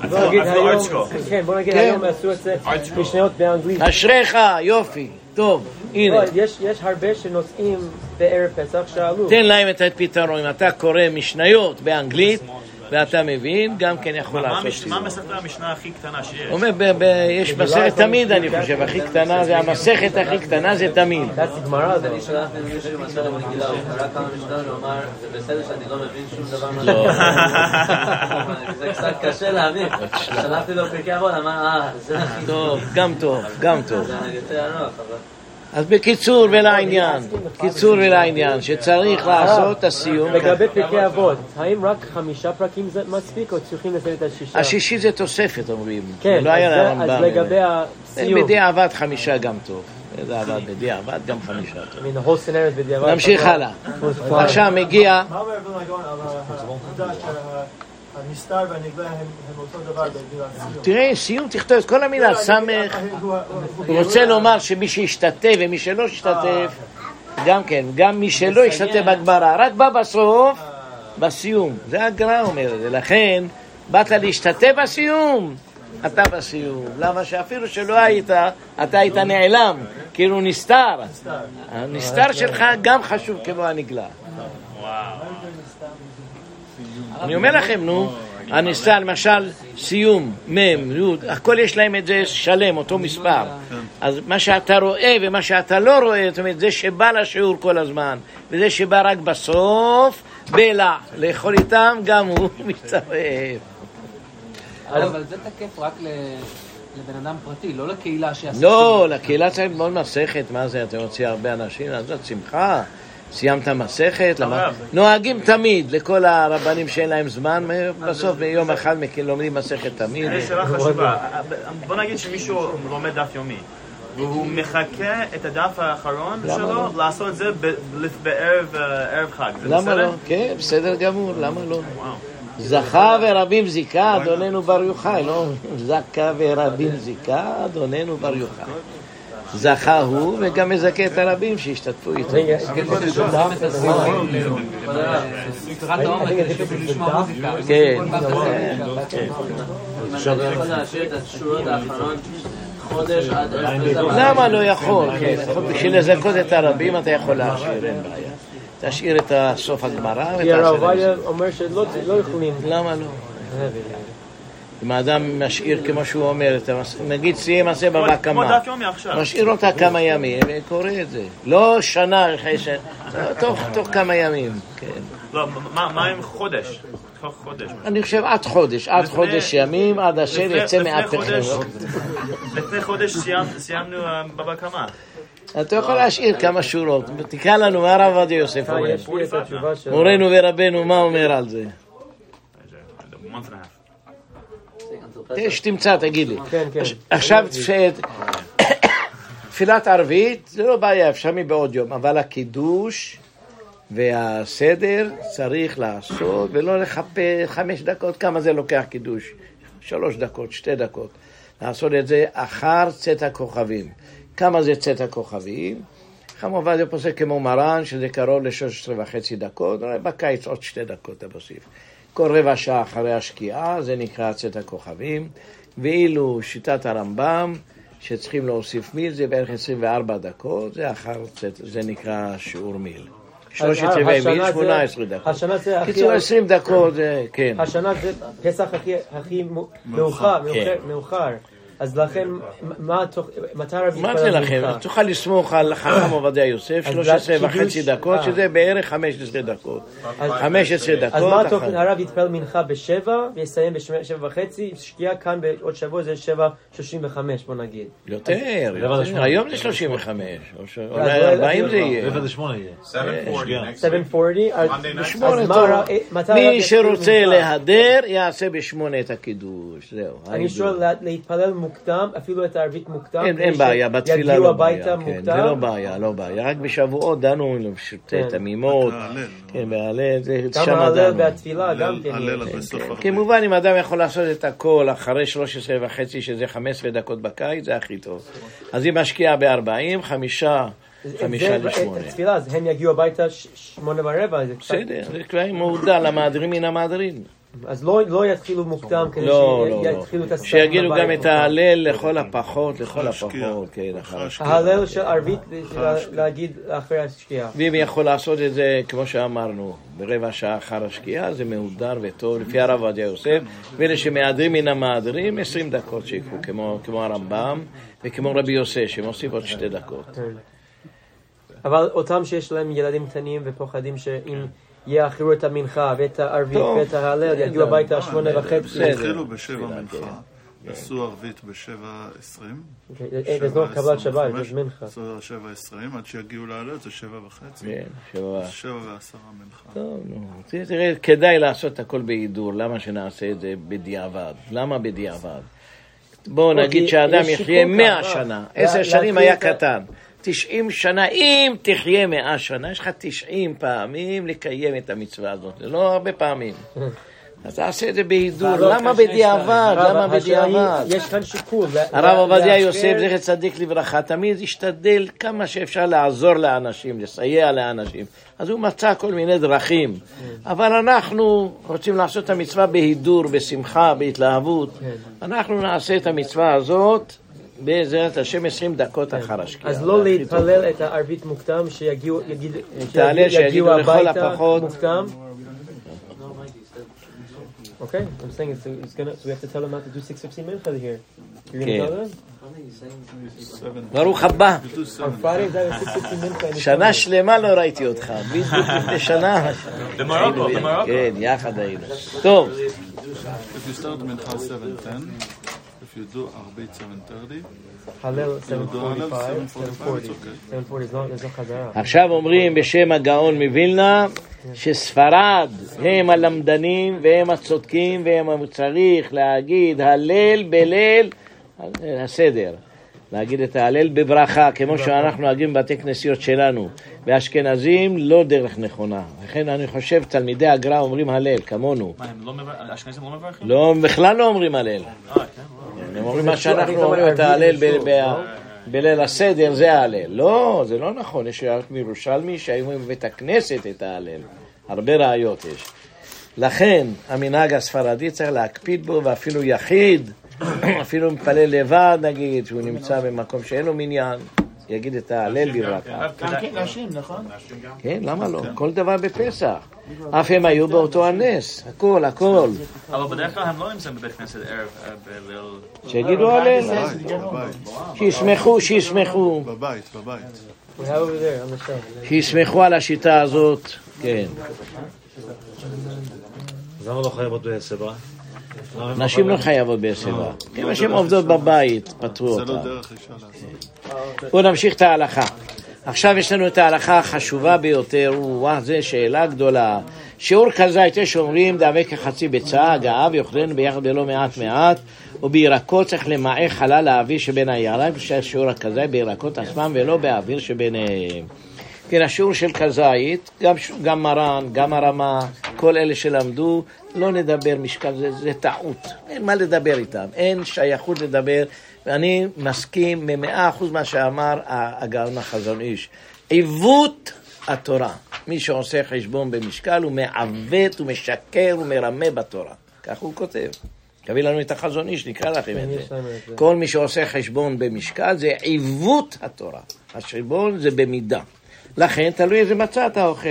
כן, בוא נגיד היום עשו את זה משניות באנגלית. אשריך, יופי, טוב, הנה. יש הרבה שנוסעים בערב פסח שאלו. תן להם את הפתרון, אם אתה קורא משניות באנגלית, ואתה מבין, גם כן יכול לעשות סיום. מה מסכת המשנה הכי קטנה שיש? הוא אומר, יש מסכת תמיד, אני חושב, הכי קטנה, זה המסכת הכי קטנה, זה תמיד. אני שלחתי למישהו מסכת מגילה, הוא קרא כמה משנה, הוא אמר, זה בסדר שאני לא מבין שום דבר מה זה קצת קשה להבין. שלחתי לו פרקי אבות, אמר, אה, זה הכי טוב, גם טוב, גם טוב. זה יותר ארוך, אבל... אז בקיצור ולעניין, קיצור ולעניין, שצריך לעשות את הסיום. לגבי פרקי אבות, האם רק חמישה פרקים זה מספיק, או צריכים לסיים את השישה? השישי זה תוספת, אומרים. כן, אז לגבי הסיום. בדיעבד חמישה גם טוב. בדיעבד, בדיעבד גם חמישה טוב. מן ההול סנריות בדיעבד. נמשיך הלאה. עכשיו מגיע... מה אומר בן הגאון על העובדה שהנסתר והנגלה הם אותו דבר בגיל הסיום? תראה, סיום תכתוב את כל המילה, סמך. הוא רוצה לומר שמי שהשתתף ומי שלא השתתף, גם כן, גם מי שלא השתתף בגמרא, רק בא בסוף, בסיום. זה הגר"א אומר את זה. לכן, באת להשתתף בסיום, אתה בסיום. למה שאפילו שלא היית, אתה היית נעלם, כאילו נסתר. הנסתר שלך גם חשוב כמו הנגלה. אני אומר לכם, נו, הנסתר, למשל, סיום, מם, יוד, הכל יש להם את זה שלם, אותו מספר. אז מה שאתה רואה ומה שאתה לא רואה, זאת אומרת, זה שבא לשיעור כל הזמן, וזה שבא רק בסוף, בלע, לאכול איתם, גם הוא מצטרף. אבל זה תקף רק לבן אדם פרטי, לא לקהילה שעשית. לא, לקהילה צריך ללמוד מסכת, מה זה, אתם רוצים הרבה אנשים, אז זאת שמחה. סיימת מסכת, נוהגים תמיד לכל הרבנים שאין להם זמן, בסוף ביום אחד לומדים מסכת תמיד. יש שאלה חשובה, בוא נגיד שמישהו לומד דף יומי והוא מחכה את הדף האחרון שלו לעשות את זה בערב חג, זה למה לא? כן, בסדר גמור, למה לא? זכה ורבים זיקה, אדוננו בר יוחאי, לא? זכה ורבים זיקה, אדוננו בר יוחאי. זכה הוא וגם מזכה את הרבים שהשתתפו איתו. כן. למה לא יכול? בשביל לזכות את הרבים אתה יכול להשאיר, אין בעיה. תשאיר את סוף הגמרא. כי הרב עובדיה אומר שלא יכולים. למה לא? אם האדם משאיר כמו שהוא אומר, נגיד סיים עשה בבא קמא, משאיר אותה כמה ימים וקורא את זה. לא שנה, תוך כמה ימים. לא, מה עם חודש? אני חושב עד חודש, עד חודש ימים, עד אשר יצא מהפכם. לפני חודש סיימנו בבא קמא. אתה יכול להשאיר כמה שורות. תקרא לנו מה הרב עובדיה יוסף אומר. מורנו ורבנו, מה אומר על זה? שתמצא, תגיד לי. עכשיו תפילת ערבית זה לא בעיה, אפשר מבעוד יום, אבל הקידוש והסדר צריך לעשות ולא לחפש חמש דקות. כמה זה לוקח קידוש? שלוש דקות, שתי דקות. לעשות את זה אחר צאת הכוכבים. כמה זה צאת הכוכבים? חכם עובדיה פוסק כמו מרן שזה קרוב ל-שלוש עשרה וחצי דקות, בקיץ עוד שתי דקות תוסיף. כל רבע שעה אחרי השקיעה, זה נקרא צאת הכוכבים, ואילו שיטת הרמב"ם, שצריכים להוסיף מיל, זה בערך עשרים וארבע דקות, זה אחר צאת, זה נקרא שיעור מיל. שלושת רבעי מיל, שמונה עשרה דקות. קיצור עשרים דקות, כן. השנה זה פסח הכי מאוחר. אז לכן, מתי רבי... מה זה לכם? תוכל לסמוך על חכם עובדיה יוסף, שלוש עשרה וחצי דקות, שזה בערך חמש עשרה דקות. חמש עשרה דקות. אז מה תוכן? הרב יתפלל מנחה בשבע, ויסיים בשבע וחצי, שקיעה כאן בעוד שבוע זה שבע שלושים וחמש, בוא נגיד. יותר, היום זה שלושים וחמש. אולי ארבעים זה יהיה. רבע זה שמונה יהיה. שבע ארבעים? בשמונה טוב. מי שרוצה להדר, יעשה בשמונה את הקידוש. זהו. אני שואל להתפלל מוקדם, אפילו את הערבית מוקדם. אין בעיה, בתפילה לא בעיה. זה לא בעיה, לא בעיה. רק בשבועות דנו את המימות. כן, בהלל, זה שם דנו. גם ההלל והתפילה, גם כן. כמובן, אם אדם יכול לעשות את הכל אחרי שלוש עשרה וחצי, שזה חמש עשרה דקות בקיץ, זה הכי טוב. אז היא משקיעה ב-ארבעים, חמישה, חמישה לשמונה. תפילה, אז הם יגיעו הביתה שמונה ורבע. בסדר, זה כבר מעודל, המהדרין מן המהדרין. אז לא, לא יתחילו מוקדם כדי לא, שיתחילו לא, את הסתם. שיגידו גם את ההלל לכל הפחות, לכל הפחות, כן, אחר השקיעה. ההלל של ערבית להגיד אחרי השקיעה. ואם יכול לעשות את זה, כמו שאמרנו, ברבע שעה אחר השקיעה, זה מהודר וטוב, לפי הרב עובדיה יוסף, ואלה שמהדרים מן המהדרים, עשרים דקות שיקחו, כמו, כמו הרמב"ם, וכמו רבי יוסף, שמוסיף עוד שתי דקות. אבל אותם שיש להם ילדים קטנים ופוחדים שאם יאחרו את המנחה ואת הערבית ואת ההלל, יגיעו הביתה שמונה וחצי. התחילו בשבע מנחה, עשו ערבית בשבע עשרים. There's no קבלת שבת, there's מנחה. עשו שבע עשרים, עד שיגיעו לעלות זה שבע וחצי. כן, שבע. שבע ועשרה מנחה. טוב, נו. תראה, כדאי לעשות הכל בהידור, למה שנעשה את זה בדיעבד? למה בדיעבד? בואו נגיד שהאדם יחיה מאה שנה, עשר שנים היה קטן. תשעים שנה, אם תחיה מאה שנה, יש לך תשעים פעמים לקיים את המצווה הזאת, זה לא הרבה פעמים. אז תעשה את זה בהידור, למה בדיעבד? למה בדיעבד? יש כאן שיקול. הרב עובדיה יוסף, זכר צדיק לברכה, תמיד השתדל כמה שאפשר לעזור לאנשים, לסייע לאנשים. אז הוא מצא כל מיני דרכים. אבל אנחנו רוצים לעשות את המצווה בהידור, בשמחה, בהתלהבות. אנחנו נעשה את המצווה הזאת בעזרת השם עשרים דקות אחר השקיעה. אז לא להתפלל את הערבית מוקדם, שיגיעו הביתה מוקדם. Okay, I'm saying it's, it's gonna, so we have to tell him not to do six fifteen mincha here. You're gonna tell them? ברוך הבא. On Friday, that is six fifteen mincha. שנה שלמה לא ראיתי אותך, בדיוק לפני שנה. במרוקו, במרוקו. כן, יחד היינו. טוב. If you start mincha seven ten, if you do ערבית seven thirty, Hallel seven forty-five, seven forty. seven forty is not, there's no חזרה. עכשיו אומרים בשם הגאון מווילנה, שספרד הם הלמדנים והם הצודקים והם צריך להגיד הלל בליל הסדר, להגיד את ההלל בברכה כמו שאנחנו נוהגים בבתי כנסיות שלנו. באשכנזים לא דרך נכונה, לכן אני חושב תלמידי הגר"א אומרים הלל כמונו. מה, האשכנזים לא מברכים? לא, בכלל לא אומרים הלל. הם אומרים מה שאנחנו אומרים את ההלל בליל הסדר זה ההלל. לא, זה לא נכון. יש רק מירושלמי שהיו בבית הכנסת את ההלל, הרבה ראיות יש. לכן המנהג הספרדי צריך להקפיד בו, ואפילו יחיד, אפילו מפלל לבד נגיד, שהוא נמצא במקום שאין לו מניין, יגיד את ההלל בברכה. גם כן נשים, נכון? כן, למה לא? כל דבר בפסח. אף הם היו באותו הנס, הכל, הכל. אבל בדרך כלל הם לא נמצאים בבית כנסת ערב בליל... שיגידו הלל. שישמחו, שישמחו. בבית, בבית. We have over there on the shelf. שישמחו על השיטה הזאת, כן. אז למה לא חייבות בסברה? נשים לא חייבות בסברה. כמה שהן עובדות בבית, פתרו זה לא אותה. דרך אישה לעשות. בואו נמשיך את ההלכה. עכשיו יש לנו את ההלכה החשובה ביותר, וואה, זו שאלה גדולה. שיעור כזית, יש אומרים, דאבה כחצי ביצה, הגאה, ויאכלנו ביחד בלא מעט מעט, ובירקות צריך למעט חלל האוויר שבין הירק, שיעור הכזית בירקות עצמם ולא באוויר שביניהם. כן, השיעור של כזית, גם, גם מרן, גם הרמה, כל אלה שלמדו, לא נדבר משקל, זה, זה טעות. אין מה לדבר איתם, אין שייכות לדבר, ואני מסכים ממאה אחוז מה שאמר הגאון החזון איש. עיוות התורה. מי שעושה חשבון במשקל הוא מעוות, הוא משקר, הוא מרמה בתורה. כך הוא כותב. תביא לנו את החזון איש, נקרא לכם את זה. כל מי שעושה חשבון במשקל זה עיוות התורה. החשבון זה במידה. לכן תלוי איזה מצה אתה אוכל.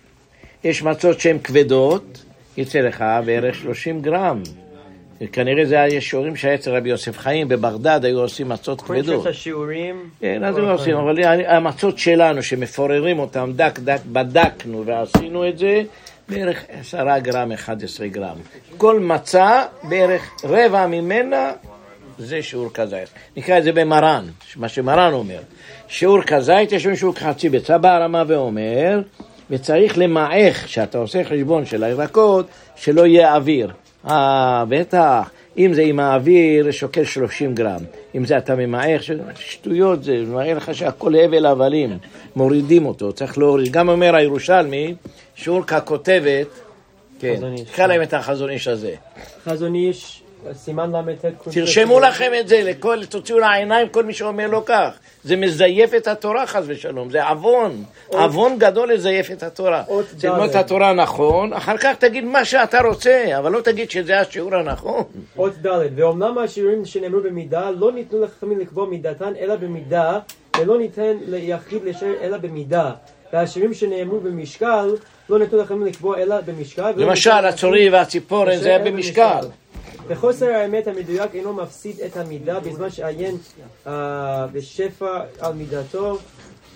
יש מצות שהן כבדות, יצא לך בערך שלושים גרם. כנראה זה היה שיעורים שהיה אצל רבי יוסף חיים, בבגדד היו עושים מצות כבדות. כל השיעורים... כן, אז היו עושים, אבל המצות שלנו שמפוררים אותם דק דק, בדקנו ועשינו את זה, בערך עשרה גרם, אחד עשר גרם. כל מצה, בערך רבע ממנה, זה שיעור כזית. נקרא את זה במרן, מה שמרן אומר. שיעור כזית, יש לנו שיעור חצי ביצה בהרמה ואומר, וצריך למעך, שאתה עושה חשבון של הירקות, שלא יהיה אוויר. אה, בטח, אם זה עם האוויר, שוקל שלושים גרם. אם זה אתה ממעך, שטויות זה, מראה לך שהכל הבל הבלים, מורידים אותו, צריך להוריד. גם אומר הירושלמי, שיעור ככותבת, כן, קרא להם את החזון איש הזה. חזון איש, סימן למתת... תרשמו לכם את זה, לכל, תוציאו לעיניים כל מי שאומר לו כך. זה מזייף את התורה חס ושלום, זה עוון, עוון גדול לזייף את התורה. תלמוד את התורה נכון, אחר כך תגיד מה שאתה רוצה, אבל לא תגיד שזה השיעור הנכון. עוד ד' ואומנם השיעורים שנאמרו במידה, לא ניתנו לחכמים לקבוע מידתן אלא במידה, ולא ניתן ליחיד לשער אלא במידה. והשיעורים שנאמרו במשקל, לא ניתנו לחכמים לקבוע אלא במשקל. למשל, הצורי והציפורן זה היה במשקל. וחוסר האמת המדויק אינו מפסיד את המידה בזמן שעיין uh, בשפע על מידתו. Uh,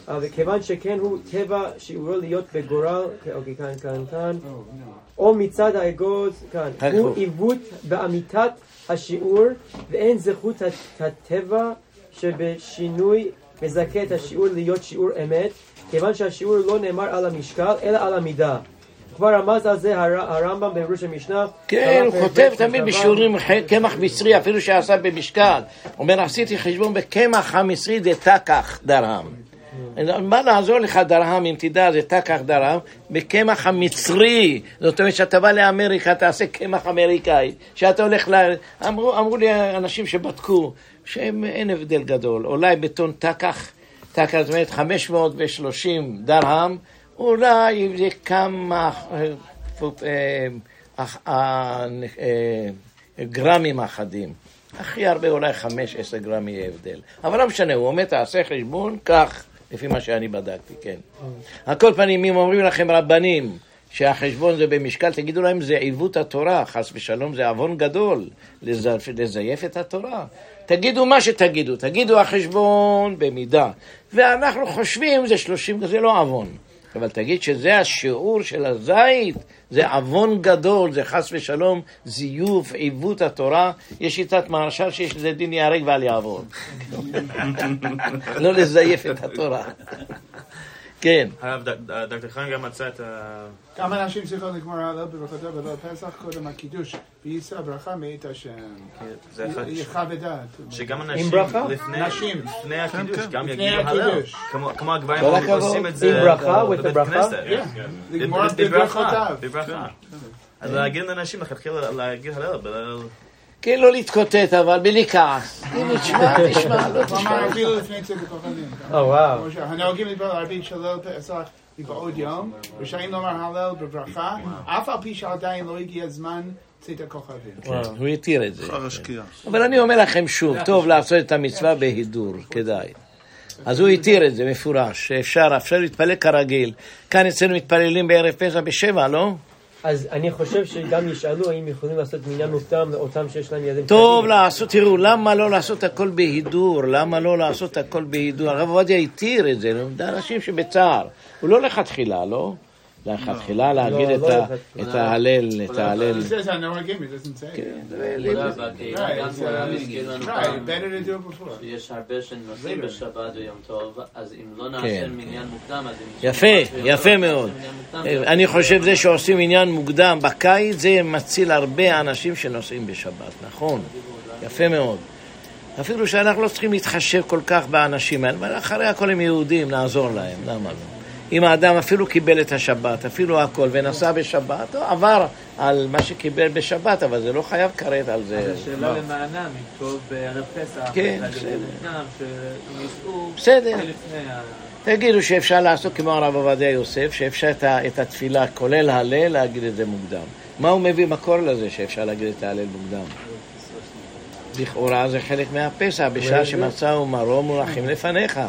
וכיוון שכן הוא טבע שיעורו להיות בגורל, אוקיי, כאן, כאן, כאן, או מצד האגוז, כאן, הוא עיוות באמיתת השיעור, ואין זכות הטבע שבשינוי מזכה את השיעור להיות שיעור אמת, כיוון שהשיעור לא נאמר על המשקל, אלא על המידה. כבר רמז על זה הרמב"ם בפירוש המשנה. כן, הוא כותב תמיד בשיעורים קמח מצרי, אפילו שעשה במשקל. אומר, עשיתי חשבון בקמח המצרי זה תקח דרהם. מה לעזור לך דרהם, אם תדע, זה תקח דרהם, בקמח המצרי. זאת אומרת, שאתה בא לאמריקה, תעשה קמח אמריקאי. שאתה הולך ל... אמרו, אמרו לי אנשים שבדקו, שאין הבדל גדול. אולי בטון תקח, תקח, זאת אומרת, חמש מאות ושלושים דרהם, אולי זה כמה גרמים אחדים. הכי הרבה אולי חמש עשר גרם יהיה הבדל. אבל לא משנה, הוא אומר, תעשה חשבון, כך, לפי מה שאני בדקתי, כן. על כל פנים, אם אומרים לכם רבנים שהחשבון זה במשקל, תגידו להם, זה עיוות התורה, חס ושלום, זה עוון גדול, לזייף את התורה. תגידו מה שתגידו, תגידו החשבון במידה. ואנחנו חושבים, זה שלושים, זה לא עוון. אבל תגיד שזה השיעור של הזית, זה עוון גדול, זה חס ושלום, זיוף, עיוות התורה. יש שיטת מהרש"ל שיש לזה דין ייהרג ואל יעבור. לא לזייף את התורה. כן. הרב, דוקטור חיים גם מצא את ה... כמה אנשים צריכים לגמור הלל ברכתו בליל פסח, קודם הקידוש, ויישא ברכה מאת השם. יכבדה. שגם אנשים לפני הקידוש, גם יגידו הלל. כמו הגברים עושים את זה בבית כנסת. לגמור בברכותיו. בברכה. אז להגיד לאנשים, לכתחילה להגיד הלל בליל... כן, לא להתקוטט, אבל בלי כעס. הנה, תשמע, תשמע, לא תשמע. הוא אמר אפילו לפני צדק כוכבים. או, וואו. הנהוגים לדבר להרביץ של ליל פסח בעוד יום, רשאים לומר הלל בברכה, אף על פי שעדיין לא הגיע זמן צדק כוכבים. הוא יתיר את זה. אבל אני אומר לכם שוב, טוב לעשות את המצווה בהידור, כדאי. אז הוא יתיר את זה מפורש, שאפשר, אפשר להתפלל כרגיל. כאן אצלנו מתפללים בערב פסח בשבע, לא? אז אני חושב שגם ישאלו האם יכולים לעשות מניין מוקדם לאותם שיש להם ילדים. טוב לעשות, תראו, למה לא לעשות הכל בהידור? למה לא לעשות הכל בהידור? הרב עובדיה התיר את זה, זה אנשים שבצער. הוא לא לכתחילה, לא? לכתחילה להגיד את ההלל, את ההלל. זה זה הנהוגים, it doesn't say. יש הרבה שנוסעים בשבת ויום טוב, אז אם לא נעשה מניין מוקדם, אז... יפה, יפה מאוד. אני חושב זה שעושים עניין מוקדם בקיץ, זה מציל הרבה אנשים שנוסעים בשבת, נכון? יפה מאוד. אפילו שאנחנו לא צריכים להתחשב כל כך באנשים האלה, אבל אחרי הכל הם יהודים, נעזור להם, למה לא? אם האדם אפילו קיבל את השבת, אפילו הכל, ונסע בשבת, הוא עבר על מה שקיבל בשבת, אבל זה לא חייב כרת על זה. אז השאלה למענם, טוב בערב פסח, כן, בסדר. בסדר. תגידו שאפשר לעשות כמו הרב עובדיה יוסף, שאפשר את התפילה, כולל הלל, להגיד את זה מוקדם. מה הוא מביא מקור לזה שאפשר להגיד את ההלל מוקדם? לכאורה זה חלק מהפסח, בשעה שמצא ומרום ורחים לפניך.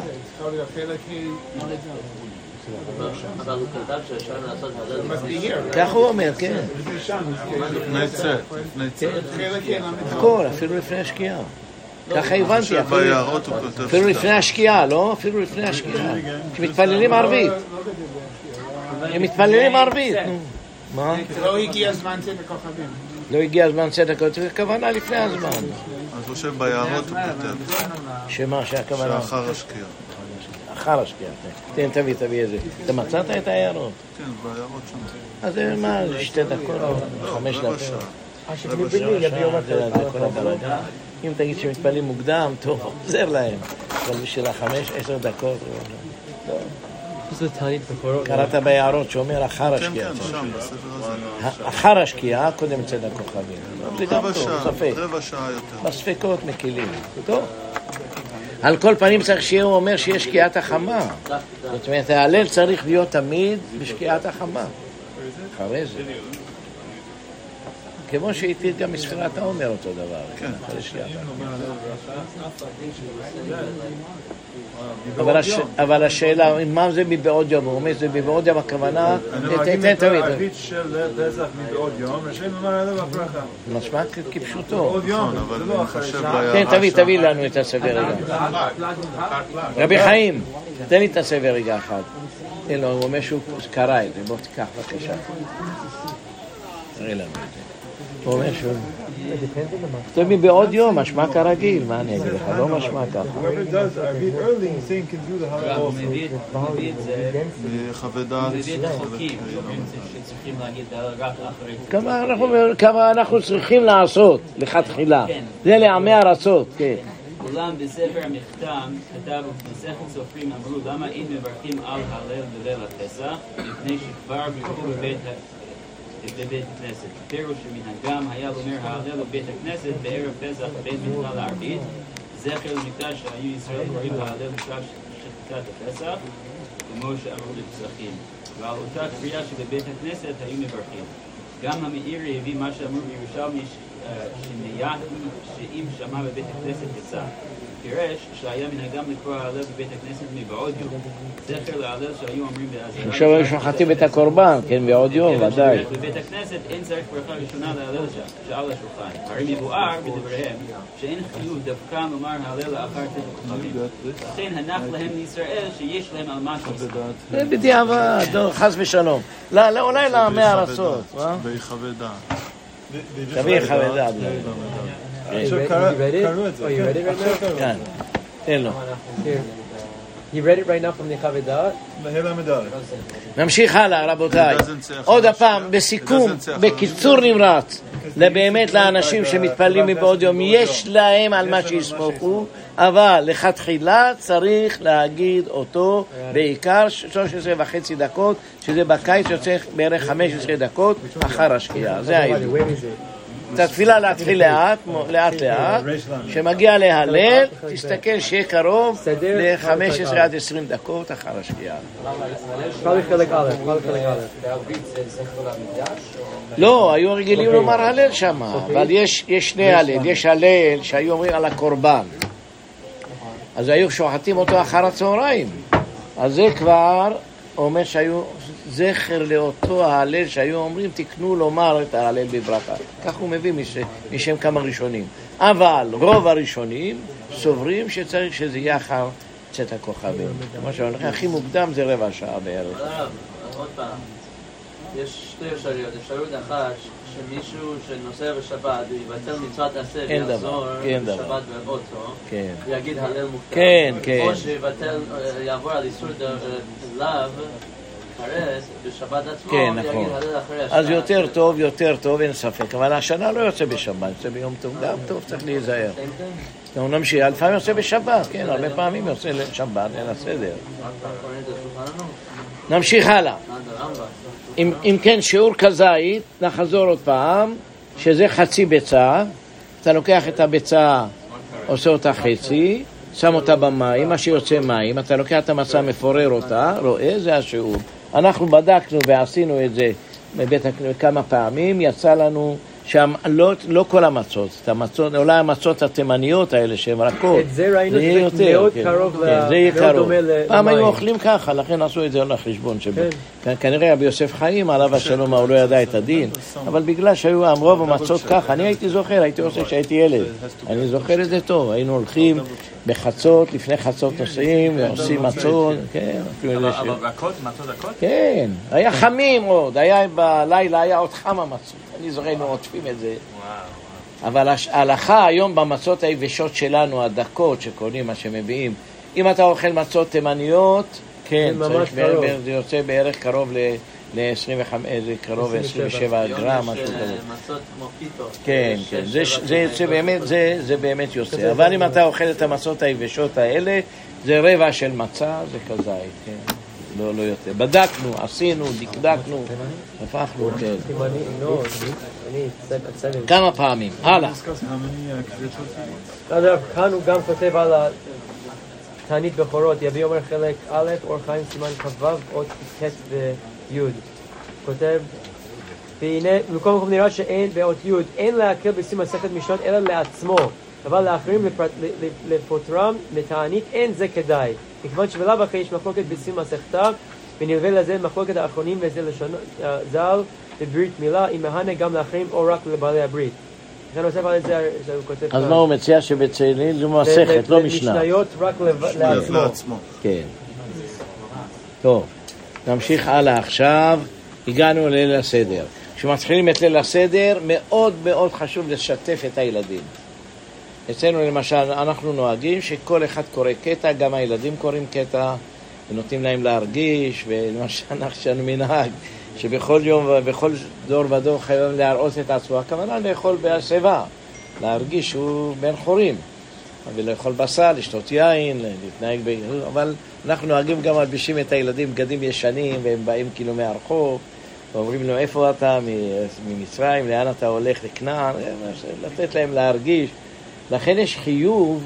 אבל הוא כתב שאפשר לעשות הלל. כך הוא אומר, כן. לפני צאת, לפני צאת. הכל, אפילו לפני השקיעה. ככה הבנתי, אפילו לפני השקיעה, לא? אפילו לפני השקיעה. שמתפללים ערבית. הם מתפללים ערבית. מה? לא הגיע זמן צאת הכוכבים. לא הגיע הזמן צאת הכוכבים, הכוונה לפני הזמן. אז הוא חושב ביערות הוא כותב. שמה, שהכוונה? שאחר השקיעה. אחר השקיעה, תן, תביא, תביא איזה. אתה מצאת את היערות? כן, ביערות שם. אז מה, זה שתי דקות, חמש דקות. אם תגיד שמתפלים מוקדם, טוב, עוזר להם. אבל בשביל החמש, עשר דקות, קראת ביערות שאומר אחר השקיעה. כן, כן, שם, בספר הזה. אחר השקיעה, קודם צד הכוכבים. זה גם טוב, ספק. רבע שעה יותר. בספקות מקילים. טוב. על כל פנים צריך שיהיה, הוא אומר שיש שקיעת החמה. זאת אומרת, ההלל צריך להיות תמיד בשקיעת החמה. אחרי זה. כמו שהתיר גם מספירת העומר אותו דבר. כן. אבל, הש... אבל השאלה, מה זה מבעוד יום? הוא אומר, זה מבעוד יום הכוונה... אני מרגיש את הערבית של פסח מבעוד יום, רשאים לומר עליו הברכה. משמע כפשוטו. בעוד יום, זה לא אחרי שעה. כן, תביא, תביא לנו את הסבר רגע. רבי חיים, תן לי את הסבר רגע אחד. תן לו, הוא אומר שהוא קרא את זה, בוא תיקח בבקשה. תראה לנו את זה. הוא אומר שהוא... כתוב לי בעוד יום, משמע כרגיל, מה אני אגיד לך? לא משמע ככה. חווה דעת. כמה אנחנו צריכים לעשות לכתחילה. זה לעמי ארצות, כן. אולם בספר המכתם כתב במסכת סופרים אמרו למה אין מברכים על הלל בליל הפסח לפני שכבר בירכו בבית בבית הכנסת. פירוש שמנהגם היה לומר ההלל בבית הכנסת בערב פסח בין מנחה לערבית, זכר למקדש שהיו ישראל קוראים להלל בשלב שחיקת הפסח, כמו שאמרו בפסחים. ועל אותה קריאה שבבית הכנסת היו מברכים. גם המאירי הביא מה שאמרו בירושלמי שנהיה שאם שמע בבית הכנסת יצא. פירש שהיה מנהגם לקרוא ההלל בבית הכנסת מבעוד יום. זכר להלל שהיו אומרים בעזרה. עכשיו היו שוחטים את הקורבן, כן, בעוד יום, ודאי. בבית הכנסת אין צריך ברכה ראשונה להלל שעל השולחן. הרי מבואר בדבריהם שאין חיוב דווקא לומר ההלל לאחר צאת הכוכבים. לכן הנח להם לישראל שיש להם על מה שעושה. זה בדיעבד, חס ושלום. אולי לעמי ארצות. ויחווה דעת. תביא חווה דעת. קראנו את זה. כן, אין לו. He read it right now from the Chavadat. נמשיך הלאה, רבותיי. עוד הפעם, בסיכום, בקיצור נמרץ, לבאמת לאנשים שמתפללים מבעוד יום, יש להם על מה שיסמוכו, אבל לכתחילה צריך להגיד אותו בעיקר שלוש עשרה וחצי דקות, שזה בקיץ יוצא בערך חמש עשרה דקות אחר השקיעה. זה העידוד. את התפילה להתחיל לאט, לאט לאט, שמגיע להלל, תסתכל שיהיה קרוב ל-חמש עשרה עד עשרים דקות אחר השקיעה. לא, היו רגילים לומר הלל שם, אבל יש שני הלל, יש הלל שהיו אומרים על הקורבן, אז היו שוחטים אותו אחר הצהריים, אז זה כבר אומר שהיו זכר לאותו ההלל שהיו אומרים תקנו לומר את ההלל בברכה. כך הוא מביא משם כמה ראשונים. אבל רוב הראשונים סוברים שצריך שזה יהיה אחר צאת הכוכבים. מה שאומרים, הכי מוקדם זה רבע שעה בערך. עוד פעם, יש שתי אפשרויות. אפשרות אחת שמישהו שנוסע בשבת ויבטל מצוות עשה ויחזור בשבת באוטו ויגיד הלל מוקדם. כן, כן. או שיבטל, יעבור על איסור לאו בשבת עצמו, כן, נכון. אז יותר טוב, יותר טוב, אין ספק. אבל השנה לא יוצא בשבת, יוצא ביום טוב, גם טוב, צריך להיזהר. אנחנו נמשיך, לפעמים יוצא בשבת, כן, הרבה פעמים יוצא לשבת, אין הסדר. נמשיך הלאה. אם כן, שיעור כזית, נחזור עוד פעם, שזה חצי ביצה. אתה לוקח את הביצה, עושה אותה חצי, שם אותה במים, מה שיוצא מים, אתה לוקח את המצה, מפורר אותה, רואה, זה השיעור. אנחנו בדקנו ועשינו את זה בבית כמה פעמים, יצא לנו שם לא, לא כל המצות, את המצות, אולי המצות התימניות האלה שהן רכות. את זה ראינו שזה יותר, מאוד כן, קרוב, כן, ל... זה יהיה מאוד קרוב. פעם למים. היו אוכלים ככה, לכן עשו את זה על החשבון. כן. כנראה רבי יוסף חיים, עליו השלום, הוא לא ידע את הדין, אבל בגלל שהיו רוב המצות ככה, אני הייתי זוכר, הייתי עושה שהייתי ילד, אני זוכר את זה טוב, היינו הולכים בחצות, לפני חצות נוסעים, ועושים מצות, כן. אבל רכות, מצות רכות? כן, היה חמים עוד, היה בלילה, היה עוד חם המצות. אני זוכר, היינו עוטפים את זה. אבל ההלכה היום במצות היבשות שלנו, הדקות שקונים, מה שמביאים, אם אתה אוכל מצות תימניות, כן, זה יוצא בערך קרוב ל-עשרים וחמש, זה קרוב ל-עשרים ושבע גרם, משהו כזה. מצות כמו פיתות. כן, כן, זה יוצא באמת, זה באמת יוצא. אבל אם אתה אוכל את המצות היבשות האלה, זה רבע של מצה, זה כזית, כן. לא, לא יותר. בדקנו, עשינו, דקדקנו, הפכנו, כן. כמה פעמים. הלאה. כאן הוא גם כותב על תענית בכורות, יביא אומר חלק א', אור חיים סימן כ"ו, עוד ח' וי'. כותב, והנה, במקום מקום נראה שאין באות י' אין להקל בשים מסכת משנות אלא לעצמו, אבל לאחרים לפוטרם לתענית אין זה כדאי. מכיוון שבלאו הכי יש מחלוקת בשים מסכתה, ונלווה לזה מחלוקת האחרונים וזה לשון ז"ל בברית מילה, אם מהנה גם לאחרים או רק לבעלי הברית. לכן נוסף על זה הוא כותב... אז מה הוא מציע שבצאלים זו מסכת, לא משנה. משניות רק לעצמו. כן. טוב, נמשיך הלאה עכשיו. הגענו לליל הסדר. כשמתחילים את ליל הסדר, מאוד מאוד חשוב לשתף את הילדים. אצלנו למשל, אנחנו נוהגים שכל אחד קורא קטע, גם הילדים קוראים קטע, ונותנים להם להרגיש, ולמשל אנחנו מנהג, שבכל יום ובכל דור ודור חייבים להראות את עצמו. הכוונה לאכול בהסבה, להרגיש שהוא בן חורים, ולאכול בשר, לשתות יין, להתנהג ב... אבל אנחנו נוהגים גם מלבישים את הילדים בגדים ישנים, והם באים כאילו מהרחוב, ואומרים לו, איפה אתה? ממצרים, לאן אתה הולך? לכנען? לתת להם להרגיש. לכן יש חיוב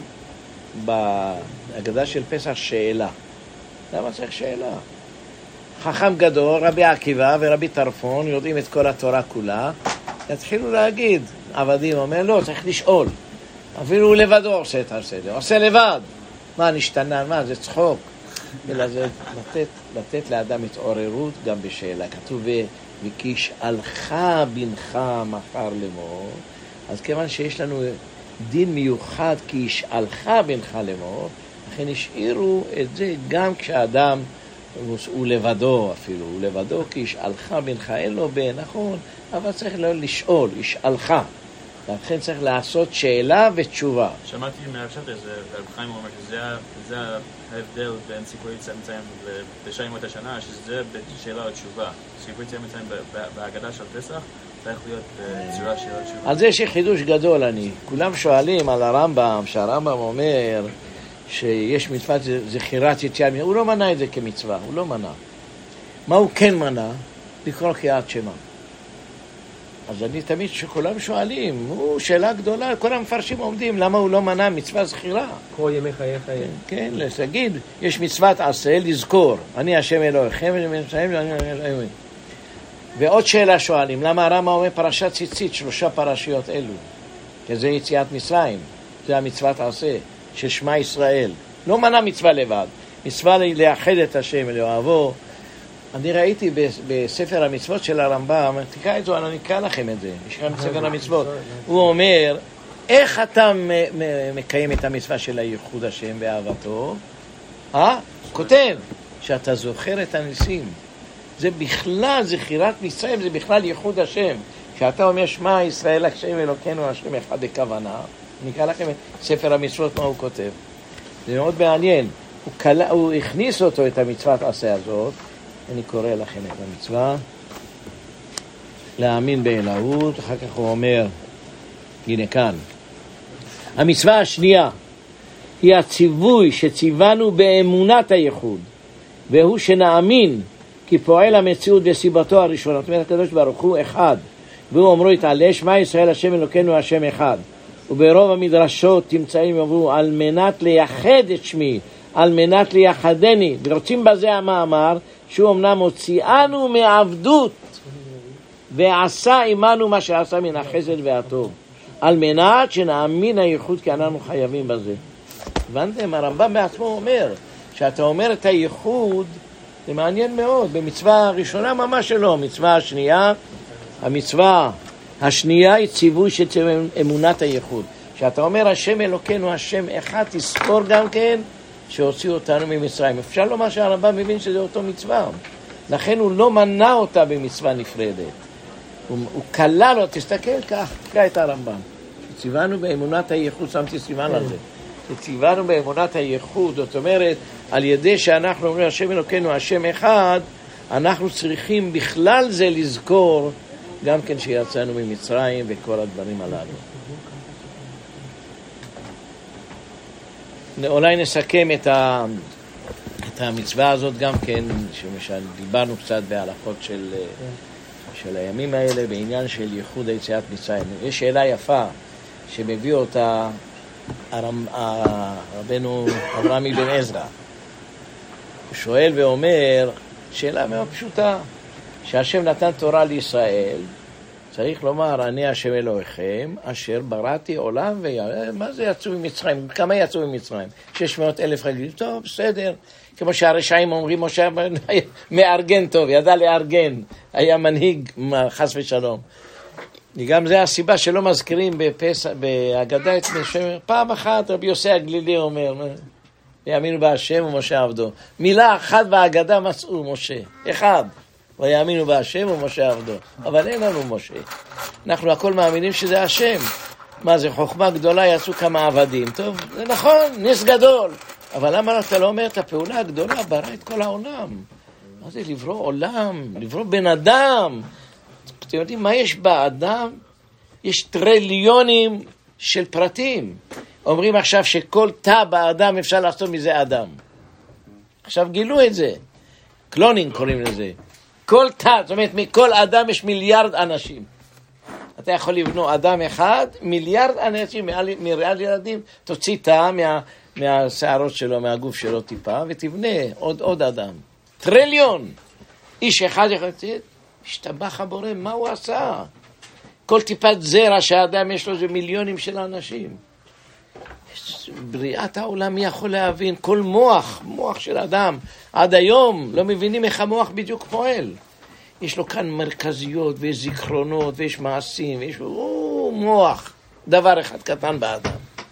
בהגדה של פסח שאלה. למה צריך שאלה? חכם גדול, רבי עקיבא ורבי טרפון יודעים את כל התורה כולה, יתחילו להגיד, עבדים אומר, לא, צריך לשאול. אפילו הוא לבדו עושה את הסדר, עושה לבד. מה נשתנה? מה, זה צחוק. אלא זה לתת, לתת לאדם התעוררות גם בשאלה. כתוב, וכי ישאלך בנך מחר לאמור. אז כיוון שיש לנו דין מיוחד כי ישאלך בנך לאמור, לכן השאירו את זה גם כשאדם הוא לבדו אפילו, הוא לבדו כי ישאלך בנך, אין לו בן, נכון, אבל צריך לא לשאול, ישאלך. לכן צריך לעשות שאלה ותשובה. שמעתי מהרשת, רב חיים אומר שזה ההבדל בין סיפורי צאצאים בשיימות השנה, שזה בשאלה ותשובה. סיפורי צאצאים בהגדה של פסח צריך להיות בצורה של תשובה. על זה יש חידוש גדול. אני כולם שואלים על הרמב"ם, שהרמב"ם אומר שיש מצוות זכירת יציאת מצרים, הוא לא מנע את זה כמצווה, הוא לא מנע. מה הוא כן מנע? לקרוא קריאת שמע. אז אני תמיד שכולם שואלים, הוא שאלה גדולה, כל המפרשים עומדים, למה הוא לא מנע מצווה זכירה? כל ימי חייך. כן, להגיד, יש מצוות עשה, לזכור, אני השם אלוהיכם, ועוד שאלה שואלים, למה הרמב"ם אומר פרשת ציצית, שלושה פרשיות אלו, שזה יציאת מצרים, זה המצוות עשה, של שמע ישראל. לא מנע מצווה לבד, מצווה לאחד את השם לאוהבו. אני ראיתי בספר המצוות של הרמב"ם, תקרא את זה, אני אקרא לכם את זה, יש כאן ספר המצוות. הוא אומר, איך אתה מקיים את המצווה של הייחוד השם ואהבתו? אה? כותב, שאתה זוכר את הניסים. זה בכלל, זכירת מצרים, זה בכלל ייחוד השם. כשאתה אומר, שמע ישראל השם אלוקינו השם אחד בכוונה, אני אקרא לכם את ספר המצוות, מה הוא כותב. זה מאוד מעניין. הוא, קלה, הוא הכניס אותו, את המצוות עשה הזאת, אני קורא לכם את המצווה, להאמין באלוהות. אחר כך הוא אומר, הנה כאן, המצווה השנייה היא הציווי שציוונו באמונת הייחוד, והוא שנאמין כי פועל המציאות בסיבתו הראשונה. זאת אומרת, הקדוש ברוך הוא אחד, והוא אומרו יתעלה, שמע ישראל השם אלוקינו השם אחד. וברוב המדרשות תמצאים ואומרו, על מנת לייחד את שמי, על מנת לייחדני, ורוצים בזה המאמר, שהוא אמנם הוציאנו מעבדות ועשה עמנו מה שעשה מן החסד והטוב, על מנת שנאמין הייחוד כי אנחנו חייבים בזה. הבנתם? הרמב"ם בעצמו אומר שאתה אומר את הייחוד, זה מעניין מאוד. במצווה הראשונה ממש לא, מצווה השנייה, המצווה השנייה היא ציווי של אמונת הייחוד. שאתה אומר השם אלוקינו השם אחד, תזכור גם כן שהוציאו אותנו ממצרים. אפשר לומר שהרמב"ם מבין שזה אותו מצווה, לכן הוא לא מנע אותה במצווה נפרדת, הוא, הוא כלל לו. תסתכל כך, תקרא את הרמב"ם, ציוונו באמונת הייחוד, שמתי סימן על זה, ציוונו באמונת הייחוד. זאת אומרת, על ידי שאנחנו אומרים השם אלוקינו השם אחד, אנחנו צריכים בכלל זה לזכור גם כן שיצאנו ממצרים וכל הדברים הללו. אולי נסכם את, ה, את המצווה הזאת גם כן, שדיברנו קצת בהלכות של, של הימים האלה, בעניין של ייחוד היציאת מצרים. יש שאלה יפה שמביא אותה הרמ, רבנו אברהם אבן עזרא. הוא שואל ואומר, שאלה מאוד פשוטה, שהשם נתן תורה לישראל, צריך לומר, אני השם אלוהיכם, אשר בראתי עולם ויעלה. מה זה יצאו ממצרים? כמה יצאו ממצרים? שש מאות אלף רגלים. טוב, בסדר. כמו שהרשעים אומרים, משה מארגן טוב, ידע לארגן. היה מנהיג, חס ושלום. גם זה הסיבה שלא מזכירים בפסח, בהגדה את משה. פעם אחת רבי יוסי הגלילי אומר, ויאמינו בהשם ומשה עבדו. מילה אחת בהגדה מצאו משה. אחד. ויאמינו בהשם ומשה עבדו. אבל אין לנו משה. אנחנו הכל מאמינים שזה השם. מה זה חוכמה גדולה, יצאו כמה עבדים. טוב, זה נכון, נס גדול. אבל למה אתה לא אומר את הפעולה הגדולה, ברא את כל העולם? מה זה לברוא עולם? לברוא בן אדם? אתם יודעים מה יש באדם? יש טריליונים של פרטים. אומרים עכשיו שכל תא באדם אפשר לעשות מזה אדם. עכשיו גילו את זה. קלונינג קוראים לזה. כל תא, זאת אומרת, מכל אדם יש מיליארד אנשים. אתה יכול לבנות אדם אחד, מיליארד אנשים, מריאל ילדים, תוציא תא מה, מהשערות שלו, מהגוף שלו טיפה, ותבנה עוד, עוד אדם. טריליון. איש אחד יכול לצאת, השתבח הבורא, מה הוא עשה? כל טיפת זרע שהאדם יש לו זה מיליונים של אנשים. בריאת העולם מי יכול להבין? כל מוח, מוח של אדם, עד היום לא מבינים איך המוח בדיוק פועל. יש לו כאן מרכזיות ויש זיכרונות ויש מעשים, ויש או, מוח, דבר אחד קטן באדם.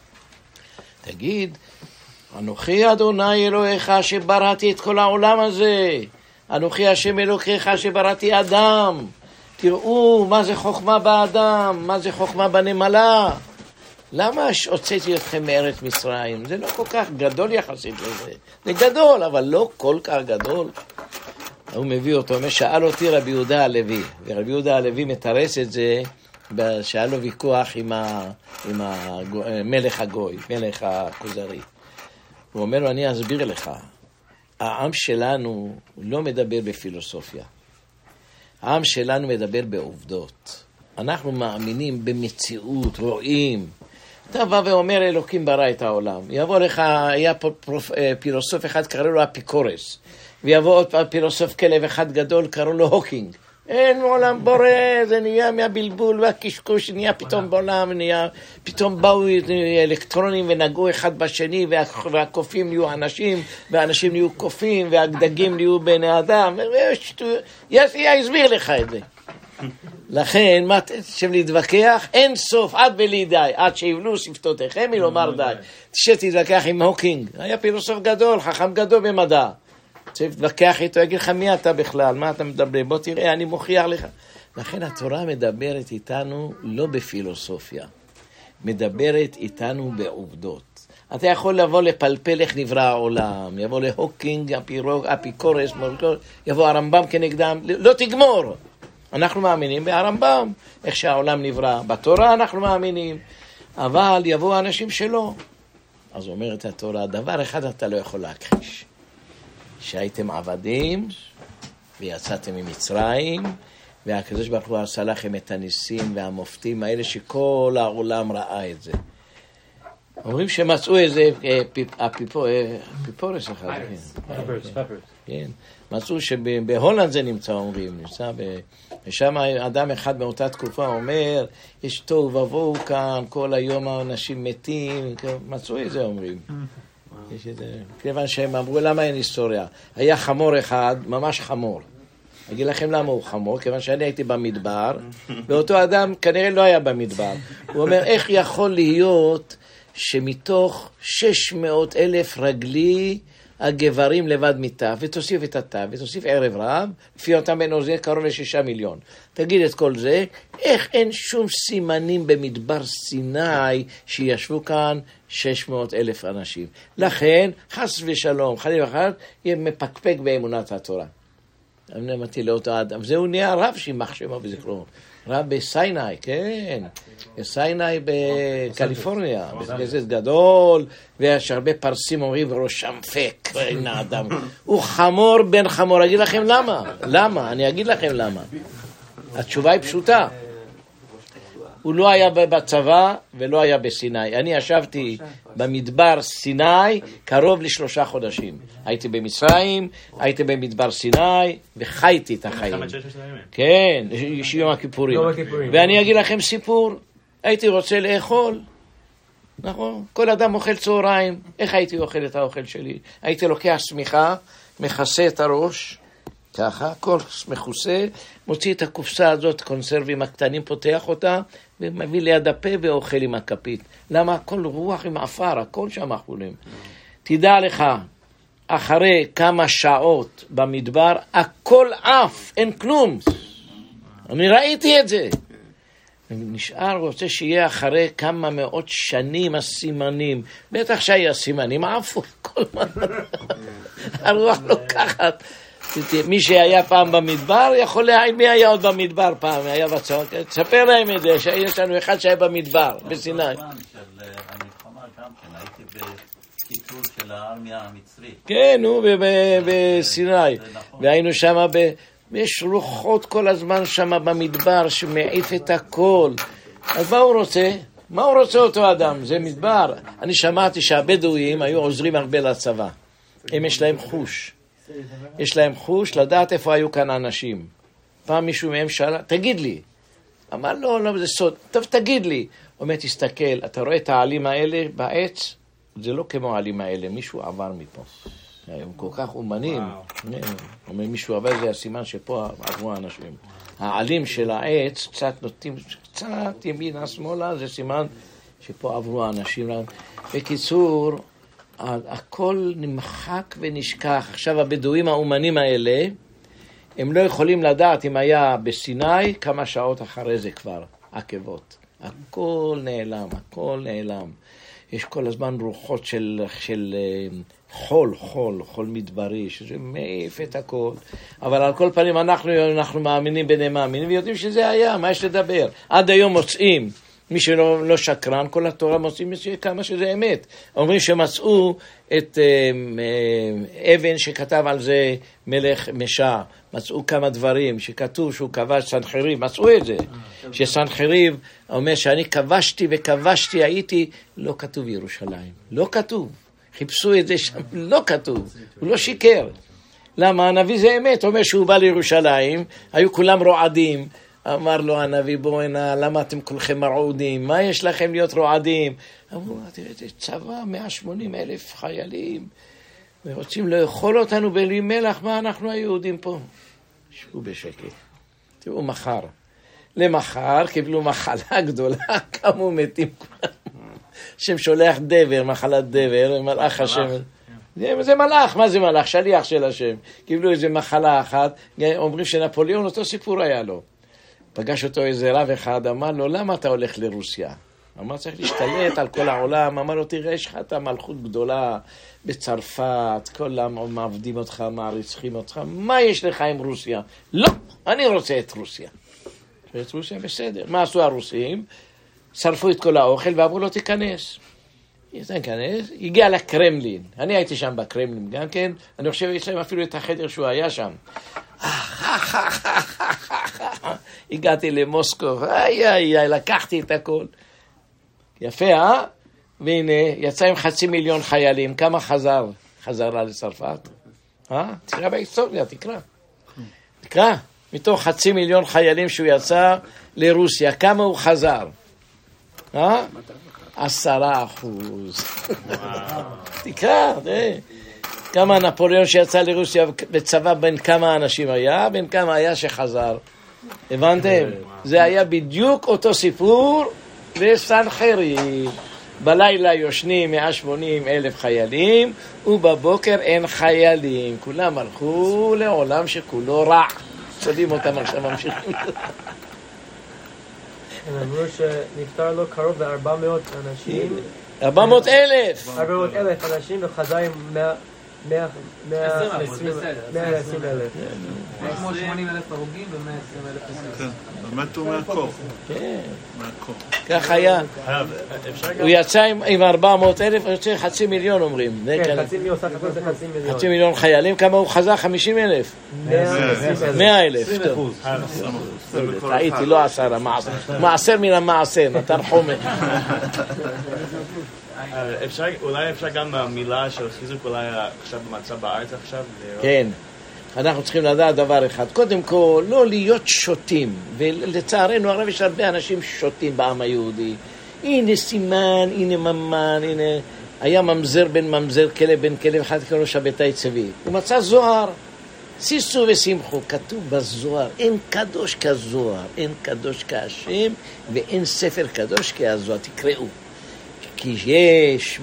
תגיד, אנוכי אדוני אלוהיך שבראתי את כל העולם הזה, אנוכי השם אלוהיך שבראתי אדם. תראו מה זה חוכמה באדם, מה זה חוכמה בנמלה. למה הוצאתי אתכם מארץ מצרים? זה לא כל כך גדול יחסית לזה. זה גדול, אבל לא כל כך גדול. הוא מביא אותו, הוא שאל אותי רבי יהודה הלוי, ורבי יהודה הלוי מתרס את זה, שהיה לו ויכוח עם, ה, עם המלך הגוי, מלך הכוזרי. הוא אומר לו, אני אסביר לך, העם שלנו לא מדבר בפילוסופיה. העם שלנו מדבר בעובדות. אנחנו מאמינים במציאות, רואים. אתה בא ואומר, אלוקים ברא את העולם. יבוא לך, היה פה פרופ, פילוסוף אחד, קראו לו אפיקורס. ויבוא עוד פילוסוף כלב אחד גדול, קראו לו הוקינג. אין עולם בורא, זה נהיה מהבלבול והקשקוש, נהיה פתאום בעולם, נהיה, פתאום באו אלקטרונים ונגעו אחד בשני, והקופים נהיו אנשים, והאנשים נהיו קופים, והגדגים נהיו בני אדם. יסביר לך את זה. לכן, מה אתם להתווכח? אין סוף, עד בלי די, עד שיבלו שפתותיכם מלומר די. שתתווכח עם הוקינג, היה פילוסוף גדול, חכם גדול במדע. צריך להתווכח איתו, יגיד לך מי אתה בכלל, מה אתה מדבר, בוא תראה, אני מוכיח לך. לכן התורה מדברת איתנו לא בפילוסופיה, מדברת איתנו בעובדות. אתה יכול לבוא לפלפל איך נברא העולם, יבוא להוקינג, אפירוג, אפיקורס, יבוא הרמב"ם כנגדם, לא תגמור. אנחנו מאמינים בהרמב"ם, איך שהעולם נברא. בתורה אנחנו מאמינים, אבל יבואו אנשים שלא. אז אומרת התורה, דבר אחד אתה לא יכול להכחיש. שהייתם עבדים ויצאתם ממצרים, והקדוש ברוך הוא עשה לכם את הניסים והמופתים האלה שכל העולם ראה את זה. אומרים שמצאו איזה פיפורס אחד. כן. מצאו שבהולנד זה נמצא, אומרים, נמצא ב... ושם אדם אחד מאותה תקופה אומר, יש טוב ובואו כאן, כל היום האנשים מתים, מצאו את זה, אומרים. יש את זה, כיוון שהם אמרו, למה אין היסטוריה? היה חמור אחד, ממש חמור. אגיד לכם למה הוא חמור, כיוון שאני הייתי במדבר, ואותו אדם כנראה לא היה במדבר. הוא אומר, איך יכול להיות שמתוך שש מאות אלף רגלי, הגברים לבד מיטה, ותוסיף את התא, ותוסיף ערב רב, לפי אותם בנו זה קרוב לשישה מיליון. תגיד את כל זה, איך אין שום סימנים במדבר סיני שישבו כאן שש מאות אלף אנשים? לכן, חס ושלום, חלילה וחד, יהיה מפקפק באמונת התורה. אני אמרתי לאותו אדם, זהו נהיה רב שימח שמו וזכרו. רב בסיני, כן, בסיני בקליפורניה, בית גדול, ויש הרבה פרסים אומרים, ראשם פק, הנה אדם. הוא חמור בן חמור, אגיד לכם למה? למה? אני אגיד לכם למה. התשובה היא פשוטה. הוא לא היה בצבא ולא היה בסיני. אני ישבתי במדבר סיני קרוב לשלושה חודשים. הייתי במצרים, הייתי במדבר סיני, וחייתי את החיים. כן, יום הכיפורים. ואני אגיד לכם סיפור, הייתי רוצה לאכול, נכון? כל אדם אוכל צהריים. איך הייתי אוכל את האוכל שלי? הייתי לוקח סמיכה, מכסה את הראש, ככה, כל מכוסה, מוציא את הקופסה הזאת, קונסרבים הקטנים, פותח אותה, ומביא ליד הפה ואוכל עם הכפית. למה? הכל רוח עם עפר, הכל שם אכולים. תדע לך, אחרי כמה שעות במדבר, הכל עף, אין כלום. אני ראיתי את זה. נשאר, רוצה שיהיה אחרי כמה מאות שנים הסימנים. בטח שהיה סימנים, עפו, כל מה. הרוח לוקחת. מי שהיה פעם במדבר, יכול להעיד מי היה עוד במדבר פעם, היה בצוק. תספר להם את זה, שיש לנו אחד שהיה במדבר, בסיני. של המלחמה גם כן, הייתי בקיצור של הארמיה המצרית. כן, הוא בסיני. והיינו שם, יש רוחות כל הזמן שם במדבר, שמעיף את הכל. אז מה הוא רוצה? מה הוא רוצה אותו אדם? זה מדבר. אני שמעתי שהבדואים היו עוזרים הרבה לצבא. הם יש להם חוש. יש להם חוש לדעת איפה היו כאן אנשים. פעם מישהו מהם שאלה, תגיד לי. אמר, לא, לא, זה סוד. טוב, תגיד לי. אומר, תסתכל, אתה רואה את העלים האלה בעץ? זה לא כמו העלים האלה, מישהו עבר מפה. הם כל כך אומנים. אומר, מישהו עבר, זה הסימן שפה עברו האנשים. העלים של העץ, קצת נוטים, קצת ימינה, שמאלה, זה סימן שפה עברו האנשים. בקיצור, הכל נמחק ונשכח. עכשיו הבדואים האומנים האלה, הם לא יכולים לדעת אם היה בסיני כמה שעות אחרי זה כבר, עקבות. הכל נעלם, הכל נעלם. יש כל הזמן רוחות של, של חול, חול, חול מדברי, שזה מעיף את הכל. אבל על כל פנים אנחנו, אנחנו מאמינים בני מאמינים, ויודעים שזה היה, מה יש לדבר? עד היום מוצאים. מי שלא לא שקרן, כל התורה מוצאים כמה שזה אמת. אומרים שמצאו את אה, אה, אבן שכתב על זה מלך משע. מצאו כמה דברים שכתוב שהוא כבש סנחריב. מצאו את זה. שסנחריב אומר שאני כבשתי וכבשתי הייתי, לא כתוב ירושלים. לא כתוב. חיפשו את זה שם, לא כתוב. הוא לא שיקר. למה? הנביא זה אמת. אומר שהוא בא לירושלים, היו כולם רועדים. אמר לו הנביא, בואו הנה, למה אתם כולכם מרעודים? מה יש לכם להיות רועדים? אמרו, תראה, זה צבא, מאה ושמונים אלף חיילים, ורוצים לאכול אותנו בלי מלח, מה אנחנו היהודים פה? שבו בשקט. תראו, מחר. למחר קיבלו מחלה גדולה, כמה מתים כולם. השם שולח דבר, מחלת דבר, מלאך השם. זה מלאך, מה זה מלאך? שליח של השם. קיבלו איזה מחלה אחת, אומרים שנפוליאון אותו סיפור היה לו. פגש אותו איזה רב אחד, אמר לו, למה אתה הולך לרוסיה? אמר, צריך להשתלט על כל העולם. אמר לו, תראה, יש לך את המלכות גדולה בצרפת, כולם מעבדים אותך, מעריצים אותך, מה יש לך עם רוסיה? לא, אני רוצה את רוסיה. את רוסיה בסדר. מה עשו הרוסים? שרפו את כל האוכל ואמרו לו, תיכנס. תיכנס, הגיע לקרמלין. אני הייתי שם בקרמלין גם כן, אני חושב יש להם אפילו את החדר שהוא היה שם. הגעתי למוסקו, איי איי איי, לקחתי את הכל. יפה, אה? והנה, יצא עם חצי מיליון חיילים, כמה חזר? חזרה לצרפת? אה? תקרא בהיסטוריה, תקרא. תקרא, מתוך חצי מיליון חיילים שהוא יצא לרוסיה, כמה הוא חזר? אה? עשרה אחוז. תקרא, תראה. כמה נפוליאון שיצא לרוסיה בצבא בין כמה אנשים היה, בין כמה היה שחזר. הבנתם? זה היה בדיוק אותו סיפור בסנחריב. בלילה יושנים מאה ושמונים אלף חיילים, ובבוקר אין חיילים. כולם הלכו לעולם שכולו רע. צודים אותם עכשיו ממשיכים. הם אמרו שנפטר לו קרוב ל-ארבע מאות אנשים. ארבע מאות אלף! ארבע מאות אלף אנשים וחזר עם מאה ועשרים אלף. מאה ושמונים אלף הרוגים ו-מאה ועשרים אלף פצועים. כן, מתו מהקור. כן. מהקור. כך היה. הוא יצא עם ארבע מאות אלף, הוא יוצא חצי מיליון אומרים. כן, חצי מיליון, סך הכל זה חצי מיליון. חצי מיליון חיילים, כמה הוא חזר? חמישים אלף. מאה אלף. טעיתי, לא עשר המעשר. מעשר מן המעשר, נתן חומר. אפשר, אולי אפשר גם במילה של חיזוק, אולי עכשיו במצב בארץ עכשיו? כן. אנחנו צריכים לדעת דבר אחד. קודם כל, לא להיות שוטים. ולצערנו הרב יש הרבה אנשים שוטים בעם היהודי. הנה סימן, הנה ממן, הנה... היה ממזר בן ממזר, כלב בן כלב, אחד קראו שבתאי צבי. הוא מצא זוהר. שישו ושמחו, כתוב בזוהר, אין קדוש כזוהר, אין קדוש כהשם, ואין ספר קדוש כהזוהר. תקראו. כי יש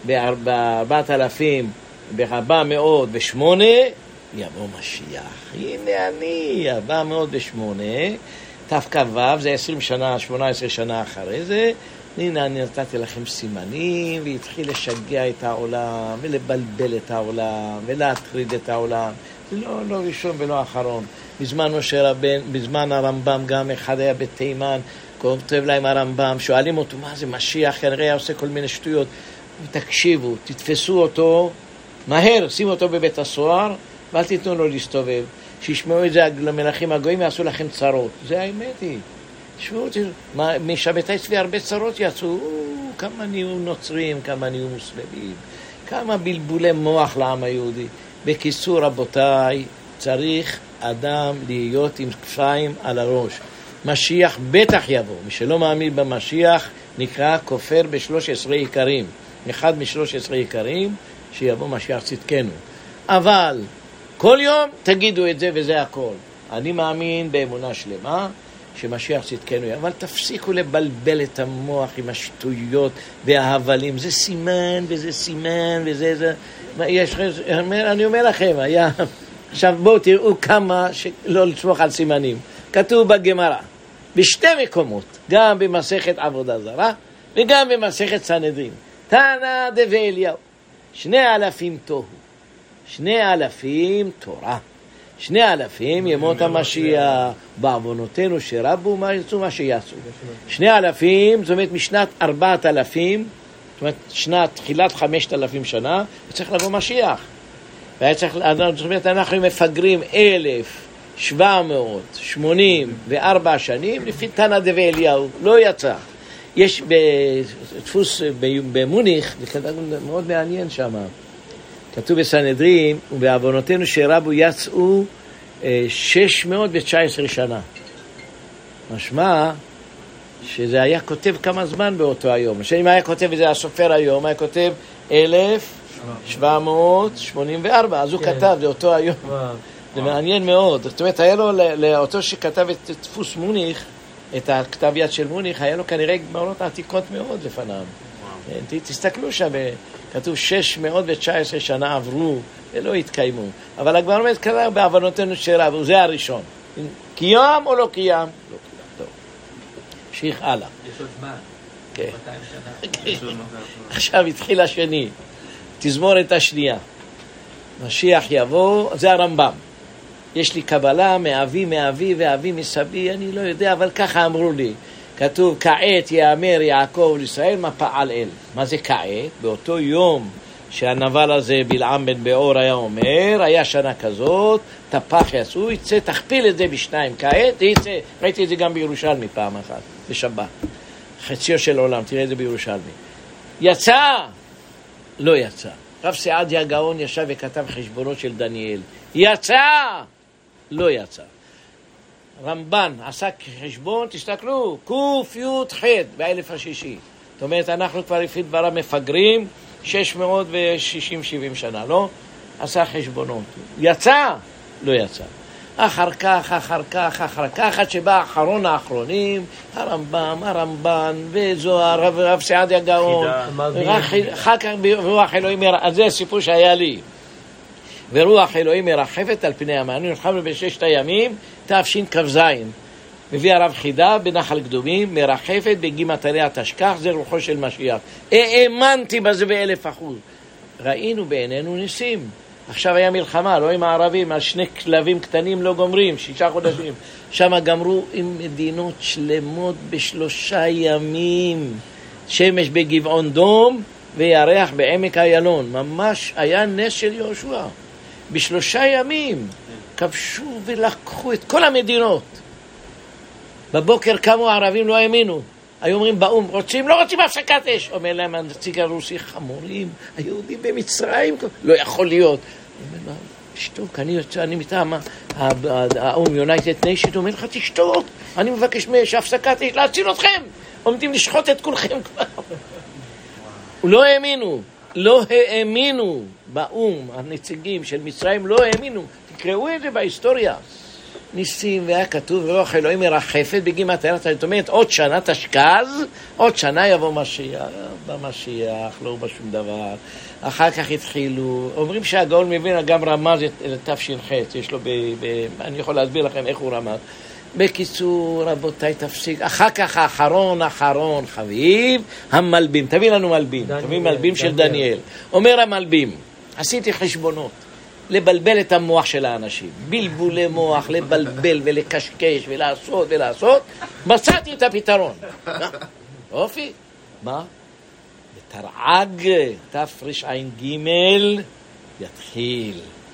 בארבעת אלפים, בארבע מאות ושמונה, יבוא משיח. הנה אני, ארבע מאות ושמונה, תפק"ו, זה עשרים שנה, שמונה עשרה שנה אחרי זה, הנה אני נתתי לכם סימנים, והתחיל לשגע את העולם, ולבלבל את העולם, ולהטריד את העולם. זה לא, לא ראשון ולא אחרון. בזמן משה רבן, בזמן הרמב"ם גם אחד היה בתימן, כותב להם הרמב"ם, שואלים אותו, מה זה משיח? כנראה היה עושה כל מיני שטויות. תקשיבו, תתפסו אותו מהר, שימו אותו בבית הסוהר, ואל תיתנו לו להסתובב. שישמעו את זה למלכים הגויים, יעשו לכם צרות. זה האמת היא. תשמעו, משבתאי צבי הרבה צרות יצאו, כמה נהיו נוצרים, כמה נהיו מוסלמים, כמה בלבולי מוח לעם היהודי. בקיצור, רבותיי, צריך אדם להיות עם כפיים על הראש. משיח בטח יבוא. מי שלא מאמין במשיח נקרא כופר בשלוש עשרה עיקרים. אחד משלוש עשרה עיקרים שיבוא משיח צדקנו. אבל כל יום תגידו את זה וזה הכל. אני מאמין באמונה שלמה שמשיח צדקנו. אבל תפסיקו לבלבל את המוח עם השטויות וההבלים. זה סימן וזה סימן וזה זה. יש, אני אומר לכם, היה... עכשיו בואו תראו כמה שלא לסמוך על סימנים. כתוב בגמרא, בשתי מקומות, גם במסכת עבודה זרה וגם במסכת סנהדרין. תנא דבי אליהו, שני אלפים תוהו, שני אלפים תורה, שני אלפים ימות המשיח, בעוונותינו שרבו מה יצאו מה שיצאו. שני אלפים, זאת אומרת משנת ארבעת אלפים, זאת אומרת שנת תחילת חמשת אלפים שנה, צריך לבוא משיח. וצריך, זאת אומרת אנחנו מפגרים אלף שבע מאות שמונים וארבע שנים לפי תנא דבי אליהו, לא יצא. יש בדפוס במוניך, זה כתוב מאוד מעניין שם, כתוב בסנהדרין, ובעוונותינו שרבו יצאו שש מאות ותשע עשרה שנה. משמע שזה היה כותב כמה זמן באותו היום. שאם היה כותב את זה הסופר היום, היה כותב אלף שבע מאות שמונים וארבע, אז הוא כתב, זה אותו היום. זה מעניין מאוד. זאת אומרת, היה לו, לאותו שכתב את דפוס מוניך, את הכתב יד של מוניך, היה לו כנראה גמרות עתיקות מאוד לפניו. תסתכלו שם, כתוב שש מאות ותשע עשרה שנה עברו ולא התקיימו. אבל הגמרא אומרת, קרה בעוונותינו שרבו, זה הראשון. קיים או לא קיים? לא קיים. טוב. שיח הלאה. יש עוד זמן. כן. עכשיו התחיל השני. תזמורת השנייה. משיח יבוא, זה הרמב"ם. יש לי קבלה מאבי, מאבי ואבי מסבי, אני לא יודע, אבל ככה אמרו לי. כתוב, כעת יאמר יעקב לישראל מה פעל אל. מה זה כעת? באותו יום שהנבל הזה בלעם בן באור היה אומר, היה שנה כזאת, תפח יצאו, יצא, תכפיל את זה בשניים כעת, יצא. ראיתי את זה גם בירושלמי פעם אחת, בשבת. חציו של עולם, תראה את זה בירושלמי. יצא! לא יצא. רב סעדיה גאון ישב וכתב חשבונות של דניאל. יצא! לא יצא. רמב"ן עשה חשבון, תסתכלו, קוף י' ח' באלף השישי. זאת אומרת, אנחנו כבר לפי דברה מפגרים שש מאות ושישים שבעים שנה, לא? עשה חשבונות. יצא? לא יצא. אחר כך, אחר כך, אחר כך, עד שבא אחרון האחרונים, הרמב"ם, הרמב"ן, וזוהר, רב סעדיה גאון, אחר כך ברוח אלוהים, אז זה הסיפור שהיה לי. ורוח אלוהים מרחפת על פני המים. נלחמנו בששת הימים, תשכ"ז. מביא הרב חידה בנחל קדומים, מרחפת בגימטריה תשכח, זה רוחו של משיח. האמנתי בזה באלף אחוז. ראינו בעינינו ניסים. עכשיו היה מלחמה, לא עם הערבים, על שני כלבים קטנים לא גומרים, שישה חודשים. שם גמרו עם מדינות שלמות בשלושה ימים. שמש בגבעון דום וירח בעמק איילון. ממש היה נס של יהושע. בשלושה ימים כבשו ולקחו את כל המדינות. בבוקר קמו הערבים, לא האמינו. היו אומרים באום, רוצים, לא רוצים הפסקת אש. אומר להם הנציג הרוסי, חמורים, היהודים במצרים, לא יכול להיות. אומר, שתוק, אני יוצא, אני מטעם האום, יונייטד ניישן, אומר לך, תשתוק, אני מבקש שהפסקת אש, להציל אתכם. עומדים לשחוט את כולכם כבר. לא האמינו, לא האמינו באום, הנציגים של מצרים לא האמינו. תקראו את זה בהיסטוריה. ניסים, והיה כתוב, רוח אלוהים מרחפת בגימטריה, זאת אומרת, עוד שנה תשכז, עוד שנה יבוא משיח, במשיח, לא בשום דבר. אחר כך התחילו, אומרים שהגאון מבין גם רמז את תש"ח, יש לו, ב, ב, אני יכול להסביר לכם איך הוא רמז. בקיצור, רבותיי, תפסיק. אחר כך האחרון, אחרון, חביב, המלבים. תביא לנו מלבים, תביא מלבים של דניאל. אומר המלבים, עשיתי חשבונות. לבלבל את המוח של האנשים, בלבולי מוח, לבלבל ולקשקש ולעשות ולעשות, מצאתי את הפתרון. אופי, מה? בתרעג, תפרש עין גימל, יתחיל,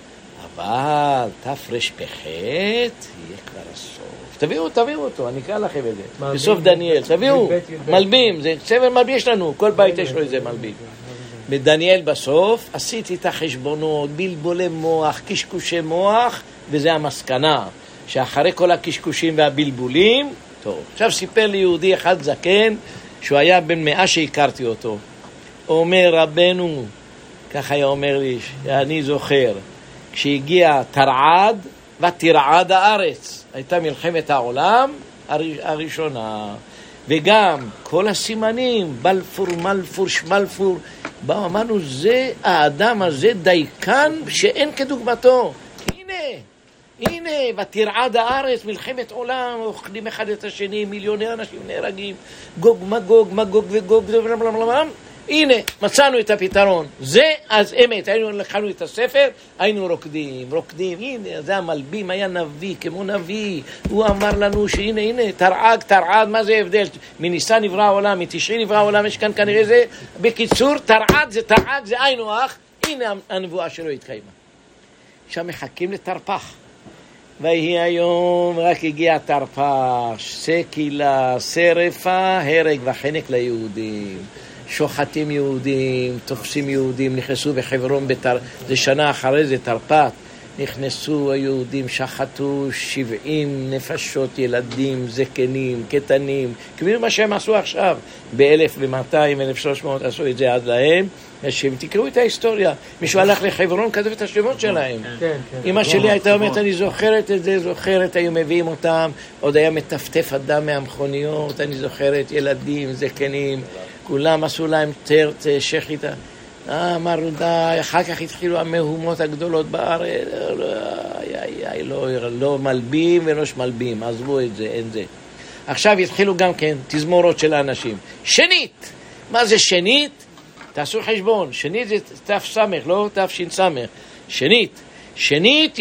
אבל תפרש פחת, יהיה כבר הסוף. תביאו, תביאו אותו, אני אקרא לכם את זה. בסוף דניאל, תביאו, מלבים, זה סבל מלבים יש לנו, כל בית יש לו איזה מלבים. בדניאל בסוף עשיתי את החשבונות, בלבולי מוח, קשקושי מוח, וזה המסקנה, שאחרי כל הקשקושים והבלבולים, טוב, עכשיו סיפר לי יהודי אחד זקן, שהוא היה בן מאה שהכרתי אותו, אומר רבנו, ככה היה אומר לי, שאני זוכר, כשהגיע תרעד ותרעד הארץ, הייתה מלחמת העולם הראשונה, וגם כל הסימנים, בלפור, מלפור, שמלפור, באו, אמרנו, זה האדם הזה דייקן שאין כדוגמתו. הנה, הנה, ותרעד הארץ, מלחמת עולם, אוכלים אחד את השני, מיליוני אנשים נהרגים, גוג, מגוג, מגוג וגוג, הנה, מצאנו את הפתרון. זה אז אמת, היינו לקחנו את הספר, היינו רוקדים, רוקדים, הנה, זה המלבים, היה נביא, כמו נביא, הוא אמר לנו שהנה, הנה, תרעד, תרעד, מה זה הבדל? מניסן נברא העולם, מתשרי נברא העולם, יש כאן כנראה זה, בקיצור, תרעד זה תרעד, זה היינו אח, הנה הנבואה שלו התקיימה. שם מחכים לתרפ"ח. ויהי היום, רק הגיע תרפ"ח, סקילה, שרפה, הרג וחנק ליהודים. שוחטים יהודים, תופסים יהודים, נכנסו בחברון, בתר... זה שנה אחרי זה תרפ"ט, נכנסו היהודים, שחטו שבעים נפשות, ילדים, זקנים, קטנים, כאילו מה שהם עשו עכשיו, ב-אלף ומאתיים, אלף ושלוש מאות עשו את זה עד להם, שהם תקראו את ההיסטוריה, מישהו הלך לחברון, כתב את השמות שלהם. אמא שלי הייתה אומרת, אני זוכרת את זה, זוכרת, היו מביאים אותם, עוד היה מטפטף אדם מהמכוניות, אני זוכרת, ילדים, זקנים, כולם עשו להם תרת שחיטה. אה, אמרו די, אחר כך התחילו המהומות הגדולות בארץ, לא, לא, לא מלבים ולא שמלבים, עזבו את זה, אין זה. עכשיו התחילו גם כן תזמורות של האנשים. שנית, מה זה שנית? תעשו חשבון, שנית זה תף סמך, לא תף שין סמך. שנית, שנית,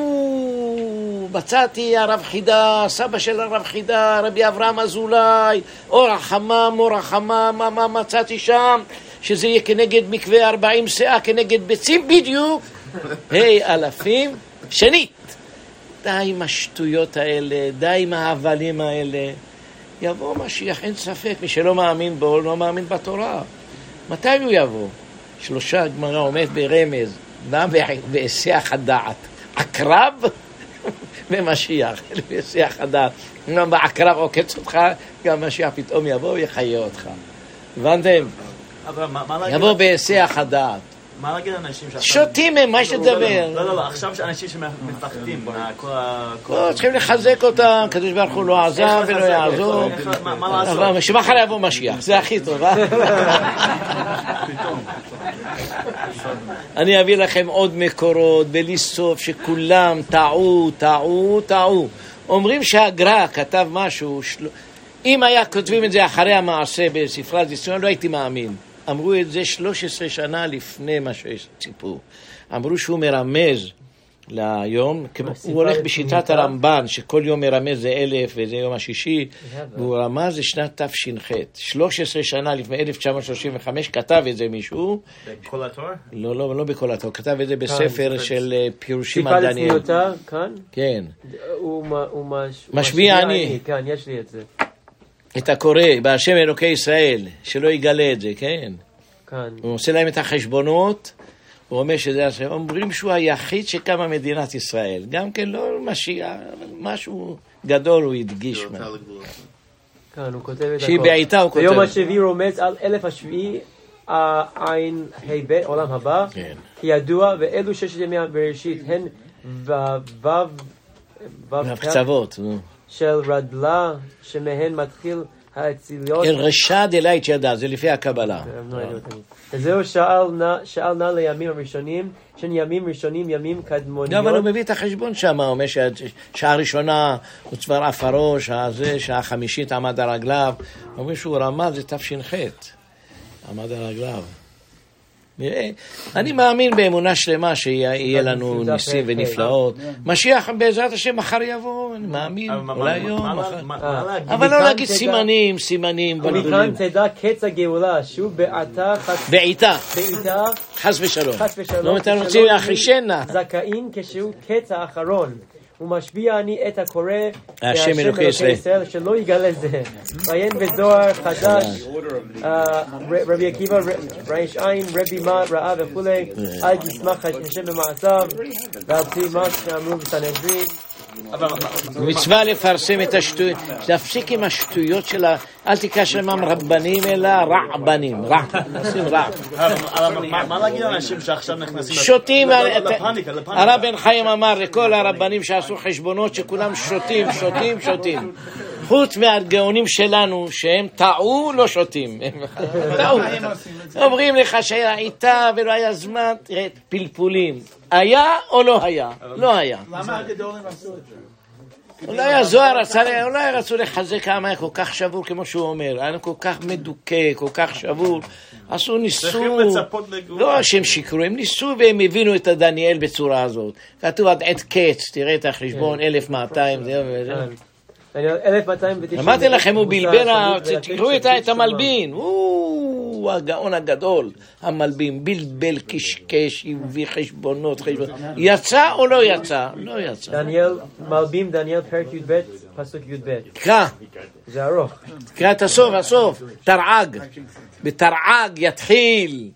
או, מצאתי הרב חידה, סבא של הרב חידה, רבי אברהם אזולאי, אור החמם, אור החמם, מה, מה מצאתי שם? שזה יהיה כנגד מקווה ארבעים שאה, כנגד ביצים, בדיוק. היי, אלפים. שנית, די עם השטויות האלה, די עם ההבלים האלה. יבוא משיח, אין ספק, מי שלא מאמין בו, לא מאמין בתורה. מתי הוא יבוא? שלושה גמרא עומד ברמז, מה בהיסח הדעת? עקרב ומשיח, בהיסח הדעת. אם בעקרב עוקץ אותך, גם משיח פתאום יבוא ויחיה אותך. הבנתם? יבוא בהיסח הדעת. מה להגיד לאנשים שעכשיו... שותים הם, מה יש לדבר? לא, לא, לא, עכשיו אנשים שמפחדים, לא, צריכים לחזק אותם, קדוש ברוך הוא לא עזב ולא יעזוב. מה לעשות? שמחר יבוא משיח, זה הכי טוב, אה? אני אביא לכם עוד מקורות, בלי סוף, שכולם טעו, טעו, טעו. אומרים שהגר"א כתב משהו, אם היה כותבים את זה אחרי המעשה בספרת ישראל, לא הייתי מאמין. אמרו את זה שלוש עשרה שנה לפני מה שציפו. אמרו שהוא מרמז ליום, הוא הולך בשיטת הרמב"ן, שכל יום מרמז זה אלף וזה יום השישי, והוא רמז לשנת תש"ח. שלוש עשרה שנה לפני אלף תשע מאות שלושים וחמש כתב את זה מישהו. בכל התור? לא, לא, לא בכל התור, כתב את זה בספר של פירושים על דניאל. סיפה לצניעותה, כאן? כן. הוא משמיע אני. כאן, יש לי את זה. את הקורא, בהשם אלוקי ישראל, שלא יגלה את זה, כן? כאן. הוא עושה להם את החשבונות, הוא אומר שזה, אומרים שהוא היחיד שקמה מדינת ישראל. גם כן לא משיע, משהו גדול הוא הדגיש. כאן, הוא כותב את הכל. שהיא בעיתה הוא כותב. ביום השביעי רומז על אלף השביעי, העין היבט, עולם הבא, כידוע, ואלו ששת ימי בראשית, הן והקצוות, של רדלה, שמהן מתחיל האציליות. אל רשע דלית ידע, זה לפי הקבלה. וזהו שאל נא לימים הראשונים, שהם ימים ראשונים, ימים קדמוניות. אבל הוא מביא את החשבון שם, הוא אומר שעה ראשונה הוא צוואר אף הראש, שעה חמישית עמד על רגליו, הוא אומר שהוא רמז זה תש"ח, עמד על רגליו. אני מאמין באמונה שלמה שיהיה לנו ניסים ונפלאות. משיח בעזרת השם מחר יבוא, אני מאמין, אולי יום, אבל לא להגיד סימנים, סימנים. ומכאן תדע קץ הגאולה, שהוא בעתה, בעיתה, חס ושלום. לא אתם רוצים להחרישנה. זכאים כשהוא קץ האחרון. הוא משביע אני את הקורא השם אלוקי ישראל שלא יגלה זה. ועיין בזוהר חדש, רבי עקיבא, ריש עין, רבי מה ראה וכולי, אל תשמח השם במעשיו, ועל פי מה שאמרו בסנהדרין. מצווה לפרסם את השטויות, להפסיק עם השטויות של ה... אל תיקח למם רבנים אלא רעבנים, רע, עושים רע. מה להגיד לאנשים שעכשיו נכנסים שותים, הרב בן חיים אמר לכל הרבנים שעשו חשבונות שכולם שותים, שותים, שותים. חוץ מהגאונים שלנו שהם טעו, לא שותים. טעו. אומרים לך שהיה איתה ולא היה זמן, תראה, פלפולים. היה או לא היה? לא היה. למה הגדולים עשו את זה? אולי הזוהר רצה, אולי רצו לחזק העם היה כל כך שבור כמו שהוא אומר, היה כל כך מדוכא, כל כך שבור, עשו ניסו, לא שהם שיקרו, הם ניסו והם הבינו את הדניאל בצורה הזאת. כתוב עד עת קץ, תראה את החשבון, אלף מאתיים, זהו וזהו. אלף מאתיים ותשעים. אמרתי לכם, הוא בלבל, תראו את המלבין, הוא הגאון הגדול, המלבין, בלבל, קשקש, הביא חשבונות, חשבונות. יצא או לא יצא? לא יצא. דניאל, מלבים, דניאל, פרק י"ב, פסוק י"ב. קרא. זה ארוך. קרא את הסוף, הסוף. תרעג. בתרעג יתחיל.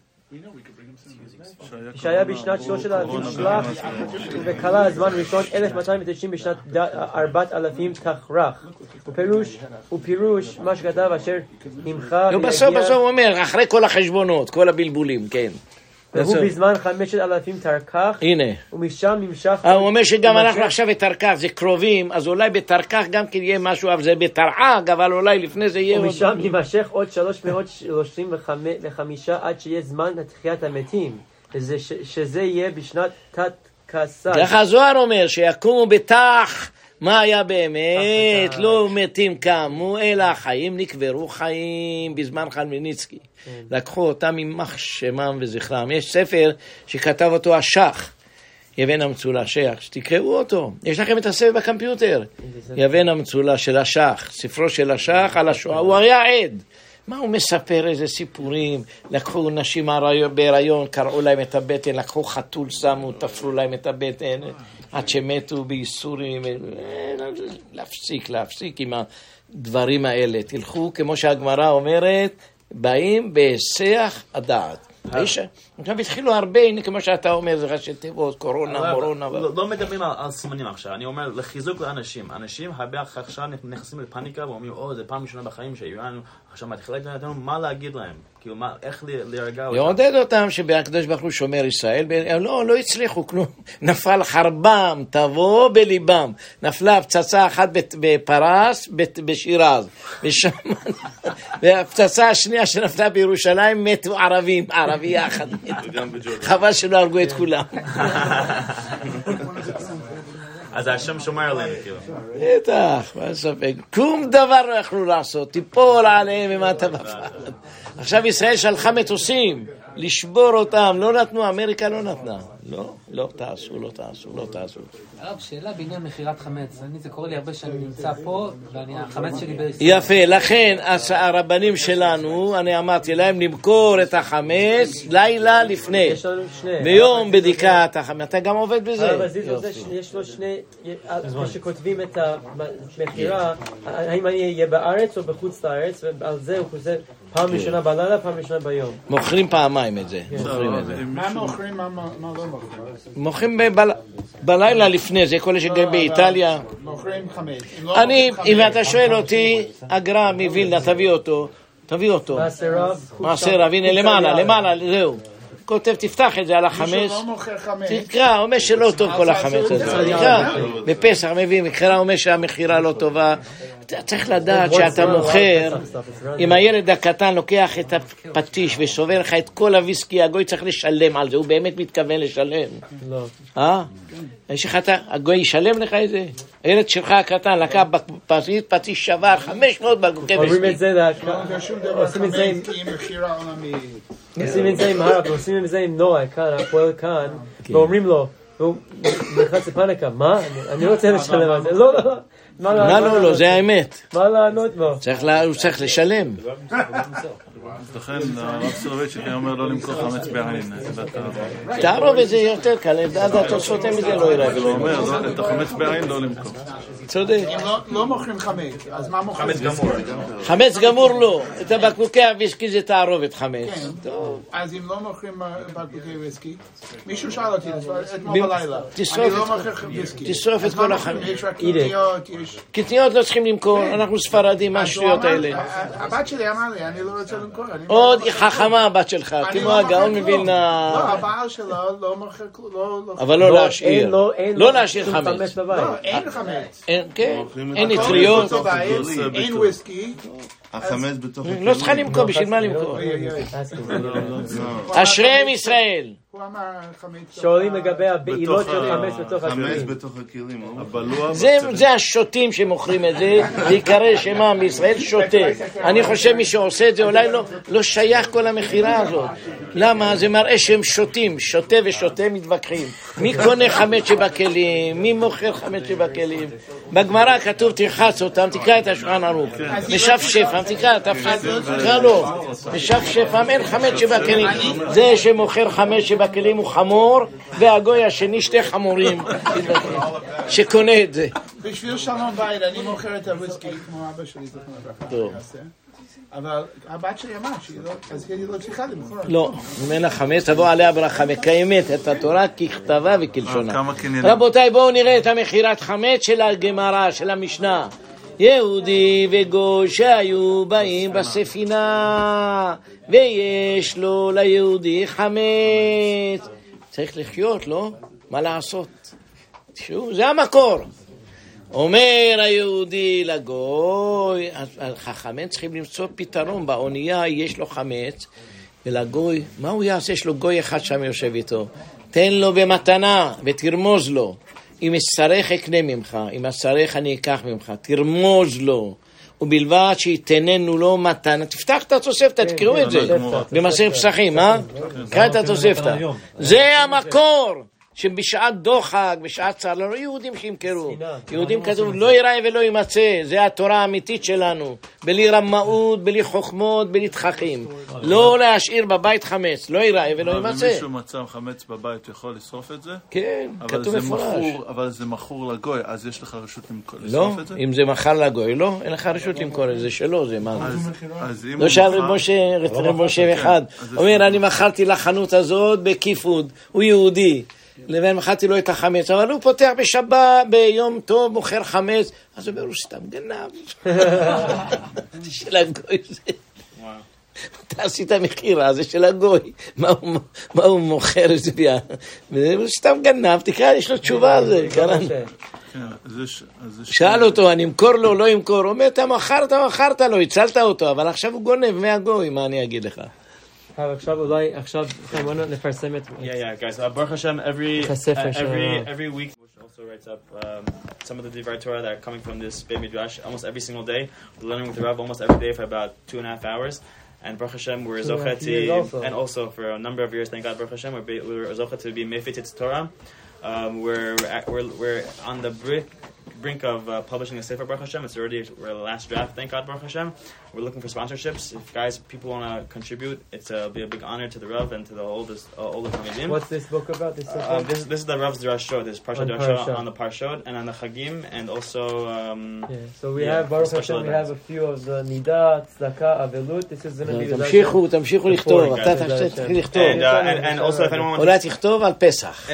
שהיה בשנת שלושת אלפים שלח, ובקלה הזמן ראשון אלף מאתיים ותשעים בשנת ארבעת אלפים תחרח. ופירוש, ופירוש, מה שכתב אשר נמחה ויגיע... בסוף בסוף הוא אומר, אחרי כל החשבונות, כל הבלבולים, כן. והוא בזמן חמשת אלפים תרקח, הנה. ומשם נמשך... הוא אומר שגם אנחנו עכשיו בתרקח, זה קרובים, אז אולי בתרקח גם כן יהיה משהו, אבל זה בתרעג, אבל אולי לפני זה יהיה... ומשם נמשך עוד שלוש מאות שלושים וחמישה עד שיהיה זמן לתחיית המתים. שזה יהיה בשנת תת כסה. כך הזוהר אומר שיקומו בתח, מה היה באמת? לא מתים קמו, אלא החיים נקברו חיים בזמן חלמיניצקי. לקחו אותם ממח שמם וזכרם. יש ספר שכתב אותו השח, יבן המצולה שח, שתקראו אותו. יש לכם את הספר בקמפיוטר. יבן המצולה של השח, ספרו של השח על השואה. הוא היה עד. מה הוא מספר? איזה סיפורים? לקחו נשים בהיריון, קראו להם את הבטן, לקחו חתול, שמו, תפרו להם את הבטן, עד שמתו בייסורים. להפסיק, להפסיק עם הדברים האלה. תלכו, כמו שהגמרא אומרת, באים בהיסח הדעת. עכשיו התחילו הרבה, כמו שאתה אומר, זה ראשי תיבות, קורונה, מורונה. לא מדברים על סימנים עכשיו, אני אומר לחיזוק לאנשים. אנשים הרבה עכשיו נכנסים לפאניקה ואומרים, או, זה פעם ראשונה בחיים שהיו עכשיו מתחילה לדעת מה להגיד להם, כאילו, איך להרגע אותם. לעודד אותם שבהקדוש ברוך הוא שומר ישראל, לא, לא הצליחו כלום. נפל חרבם, תבוא בליבם. נפלה פצצה אחת בפרס, בשירז. והפצצה השנייה שנפלה בירושלים, מתו ערבים, ערבי אחד. חבל שלא הרגו את כולם. אז השם שומר עליהם, כאילו. בטח, מה ספק. כלום דבר לא יכלו לעשות, תיפול עליהם ממטה בפעם. עכשיו ישראל שלחה מטוסים, לשבור אותם, לא נתנו, אמריקה לא נתנה. לא, לא תעשו, לא תעשו, לא תעשו. הרב, שאלה בעניין מכירת חמץ. אני, זה קורה לי הרבה שאני נמצא פה, ואני, החמץ שלי בישראל. יפה, לכן הרבנים שלנו, אני אמרתי להם למכור את החמץ לילה לפני. ביום בדיקת החמץ. אתה גם עובד בזה. אבל יש לו שני, כשכותבים את המכירה, האם אני אהיה בארץ או בחוץ לארץ, ועל זה הוא כותב פעם ראשונה בלילה, פעם ראשונה ביום. מוכרים פעמיים את זה. מה מוכרים, מה לא מוכרים? מוכרים בלילה לפני, זה כל שגם באיטליה. מוכרים חמץ. אני, אם אתה שואל אותי, הגר"א מווילנה, תביא אותו, תביא אותו. מעשר רב, הנה למעלה, למעלה, זהו. כותב, תפתח את זה על החמץ, תקרא, אומר שלא טוב כל החמץ הזה, תקרא, בפסח מביא, מקרא אומר שהמחירה לא טובה, צריך לדעת שאתה מוכר, אם הילד הקטן לוקח את הפטיש וסובר לך את כל הוויסקי, הגוי צריך לשלם על זה, הוא באמת מתכוון לשלם. לא. אה? יש לך, הגוי ישלם לך את זה? הילד שלך הקטן לקח בפטיש, פטיש שבר חמש מאות בקבוקי וויסקי. אומרים את זה, עושים את זה עם... עושים את זה עם הרב, עושים את זה עם נועה, כאן, הפועל כאן, ואומרים לו, והוא נכנס לפניקה, מה? אני לא רוצה לשלם על זה. לא, לא, לא. מה לא, לא, זה האמת. מה לענות בו? הוא צריך לשלם. לכן הרב סולובייצ'יק אומר לא למכור חמץ בעין. תערוב את זה יותר קל, עד התוספות הם את זה לא יראה. הוא אומר, את החמץ בעין לא למכור. צודק. לא מוכרים חמץ, אז מה מוכרים? חמץ גמור. חמץ גמור לא. את הבקבוקי הוויסקי זה תערובת חמץ. אז אם לא מוכרים בקבוקי וויסקי, מישהו שאל אותי אתמול בלילה. אני לא מוכר וויסקי. תשרוף את כל החמץ. יש רק קטניות, יש... קטניות לא צריכים למכור, אנחנו ספרדים, מה השטויות האלה? הבת שלי אמר לי, אני לא רוצה למכור. עוד חכמה הבת שלך, כמו הגאון מווילנה. לא, הבעל שלו לא מוכר כלום. אבל לא להשאיר. לא להשאיר חמץ. לא, אין חמץ. כן, אין נטריות. אין וויסקי. החמץ בתוך הכלים. לא צריכה למכור, בשביל מה למכור? אשריהם ישראל. שואלים לגבי הבעילות של חמץ בתוך הכלים. חמץ בתוך הכלים. זה השוטים שמוכרים את זה, להיקרא שמם בישראל שוטה. אני חושב מי שעושה את זה אולי לא שייך כל המחירה הזאת. למה? זה מראה שהם שוטים, שוטה ושוטה מתווכחים. מי קונה חמץ שבכלים? מי מוכר חמץ שבכלים? בגמרא כתוב תרחץ אותם, תקרא את השולחן ערוך. משפשפם, תקרא, תקרא לו. משפשפם, אין חמץ שבכלים. זה שמוכר חמץ שבכלים הוא חמור, והגוי השני שתי חמורים שקונה את זה. בשביל שלום בית, אני מוכר את הוויסקי כמו אבא שלי, טוב. אבל הבת שלי אמרה שהיא לא, אז היא לא צריכה למכור. לא, ממנה חמץ, תבוא עליה ברכה, מקיימת את התורה ככתבה וכלשונה. רבותיי, בואו נראה את המכירת חמץ של הגמרא, של המשנה. יהודי וגוי שהיו באים בספינה, ויש לו ליהודי חמץ. צריך לחיות, לא? מה לעשות? תשמעו, זה המקור. אומר היהודי לגוי, החמץ צריכים למצוא פתרון, באונייה יש לו חמץ, ולגוי, מה הוא יעשה? יש לו גוי אחד שם יושב איתו, תן לו במתנה ותרמוז לו, אם אצטרך אקנה ממך, אם אצטרך אני אקח ממך, תרמוז לו, ובלבד שיתננו לו מתנה. תפתח את התוספתא, תקראו את זה במסכת פסחים, אה? קרא את התוספתא, זה המקור. שבשעת דוחק, בשעת צער, לא יהודים שימכרו. יהודים כתוב, לא ייראה ולא יימצא. זה התורה האמיתית שלנו. בלי רמאות, בלי חוכמות, בלי תככים. לא להשאיר בבית חמץ, לא ייראה ולא יימצא. אבל מישהו מצא חמץ בבית יכול לשרוף את זה? כן, כתוב מפורש. אבל זה מכור לגוי, אז יש לך רשות לשרוף את זה? לא, אם זה מכר לגוי, לא, אין לך רשות למכור את זה, שלו, זה מה זה. לא שאל רב משה, רב משה אחד. אומר, אני מכרתי לחנות הזאת בכיפוד, הוא יהודי. לבין מחאתי לו את החמץ, אבל הוא פותח בשבת, ביום טוב, מוכר חמץ, אז הוא אומר, הוא סתם גנב. זה של הגוי זה. אתה עשית מחירה, זה של הגוי. מה הוא מוכר את זה? הוא סתם גנב, תקרא, יש לו תשובה על זה, קראנו. שאל אותו, אני אמכור לו, לא אמכור, הוא אומר, אתה מכרת, מכרת לו, הצלת אותו, אבל עכשיו הוא גונב מהגוי, מה אני אגיד לך? עכשיו אולי, עכשיו חיימונו נפרסם את... Yeah, yeah, guys. Uh, Baruch Hashem, every, uh, every, every week, also writes up um, some of the Divrei Torah that are coming from this Beit Midrash almost every single day. We're learning with the Rav almost every day for about two and a half hours. And Baruch Hashem, we're Zocha to, and also for a number of years, thank God, Baruch Hashem, we're, we're Zocha to be Mefetz Etz Torah. Um, we're, we're, we're on the brink, brink of uh, publishing a Sefer Baruch Hashem. It's already, we're the last draft, thank God, Baruch Hashem. We're looking for sponsorships. If guys, people want to contribute, it's uh, be a big honor to the Rav and to the oldest, uh, oldest Talmidim. What's this book about? This, uh, this, this is the Rav's Drashot. This is Parsha Drashot on the Parshot and on the Chagim, and also. Um, yeah, so we yeah, have Baruch Hashem. We have a few of the Nida, Tzedakah, Avelut. This is going to be the. תמשיכו, תמשיכו לכתוב. אתה תתחיל לכתוב. And also, if anyone wants. אולי תכתוב על פסח.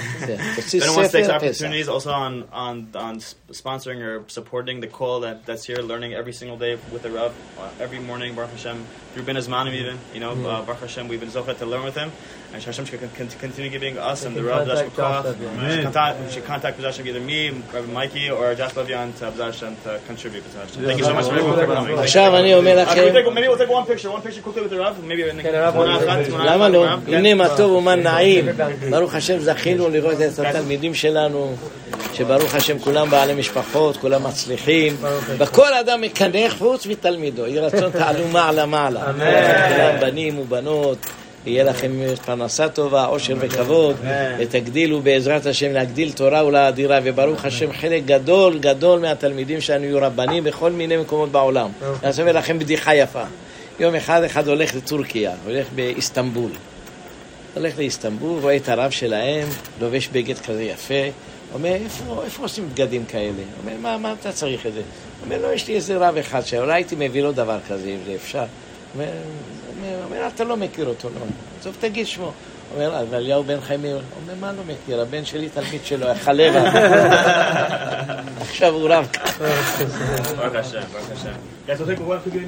If anyone wants to take opportunities, also on on on sponsoring or supporting the call that that's here, learning every single day with the Rav. Uh, every morning, Baruch Hashem, through Ben Azmanim even, you know, yeah. uh, Baruch Hashem, we've been zocheh to learn with him, and Hashem should con- continue giving us and the Rav B'Zar Hashem, should contact B'Zar Hashem, either me, Rabbi Mikey, or Jas Levian to B'Zar Hashem to contribute to Hashem. Thank you so much for everyone for coming. עכשיו אני אומר לכם, maybe we'll take one picture, one picture quickly with the Rav, maybe in the למה לא? הנה מה טוב ומה נעים, ברוך השם זכינו לראות את התלמידים שלנו, שברוך השם כולם בעלי משפחות, כולם מצליחים, וכל אדם מקנח חוץ מתלמידו, יהי רצון תעלו מעלה מעלה, כולם בנים ובנות, יהיה לכם פרנסה טובה, עושר וכבוד, ותגדילו בעזרת השם להגדיל תורה ולאדירה, וברוך השם חלק גדול גדול מהתלמידים שלנו יהיו רבנים בכל מיני מקומות בעולם. אני אספר לכם בדיחה יפה. יום אחד אחד הולך לטורקיה, הולך באיסטנבול. הולך לאיסטנבול, רואה את הרב שלהם, לובש בגד כזה יפה, אומר, איפה, איפה עושים בגדים כאלה? אומר, מה, מה אתה צריך את זה? אומר, לא, יש לי איזה רב אחד שאולי הייתי מביא לו דבר כזה, אם זה אפשר. אומר, אומר, אתה לא מכיר אותו, לא. טוב, תגיד שמו. אומר, אבל אליהו בן חיימי, אומר, מה לא מכיר? הבן שלי תלמיד שלו, החלבה. עכשיו הוא רב. ברוך השם, ברוך השם.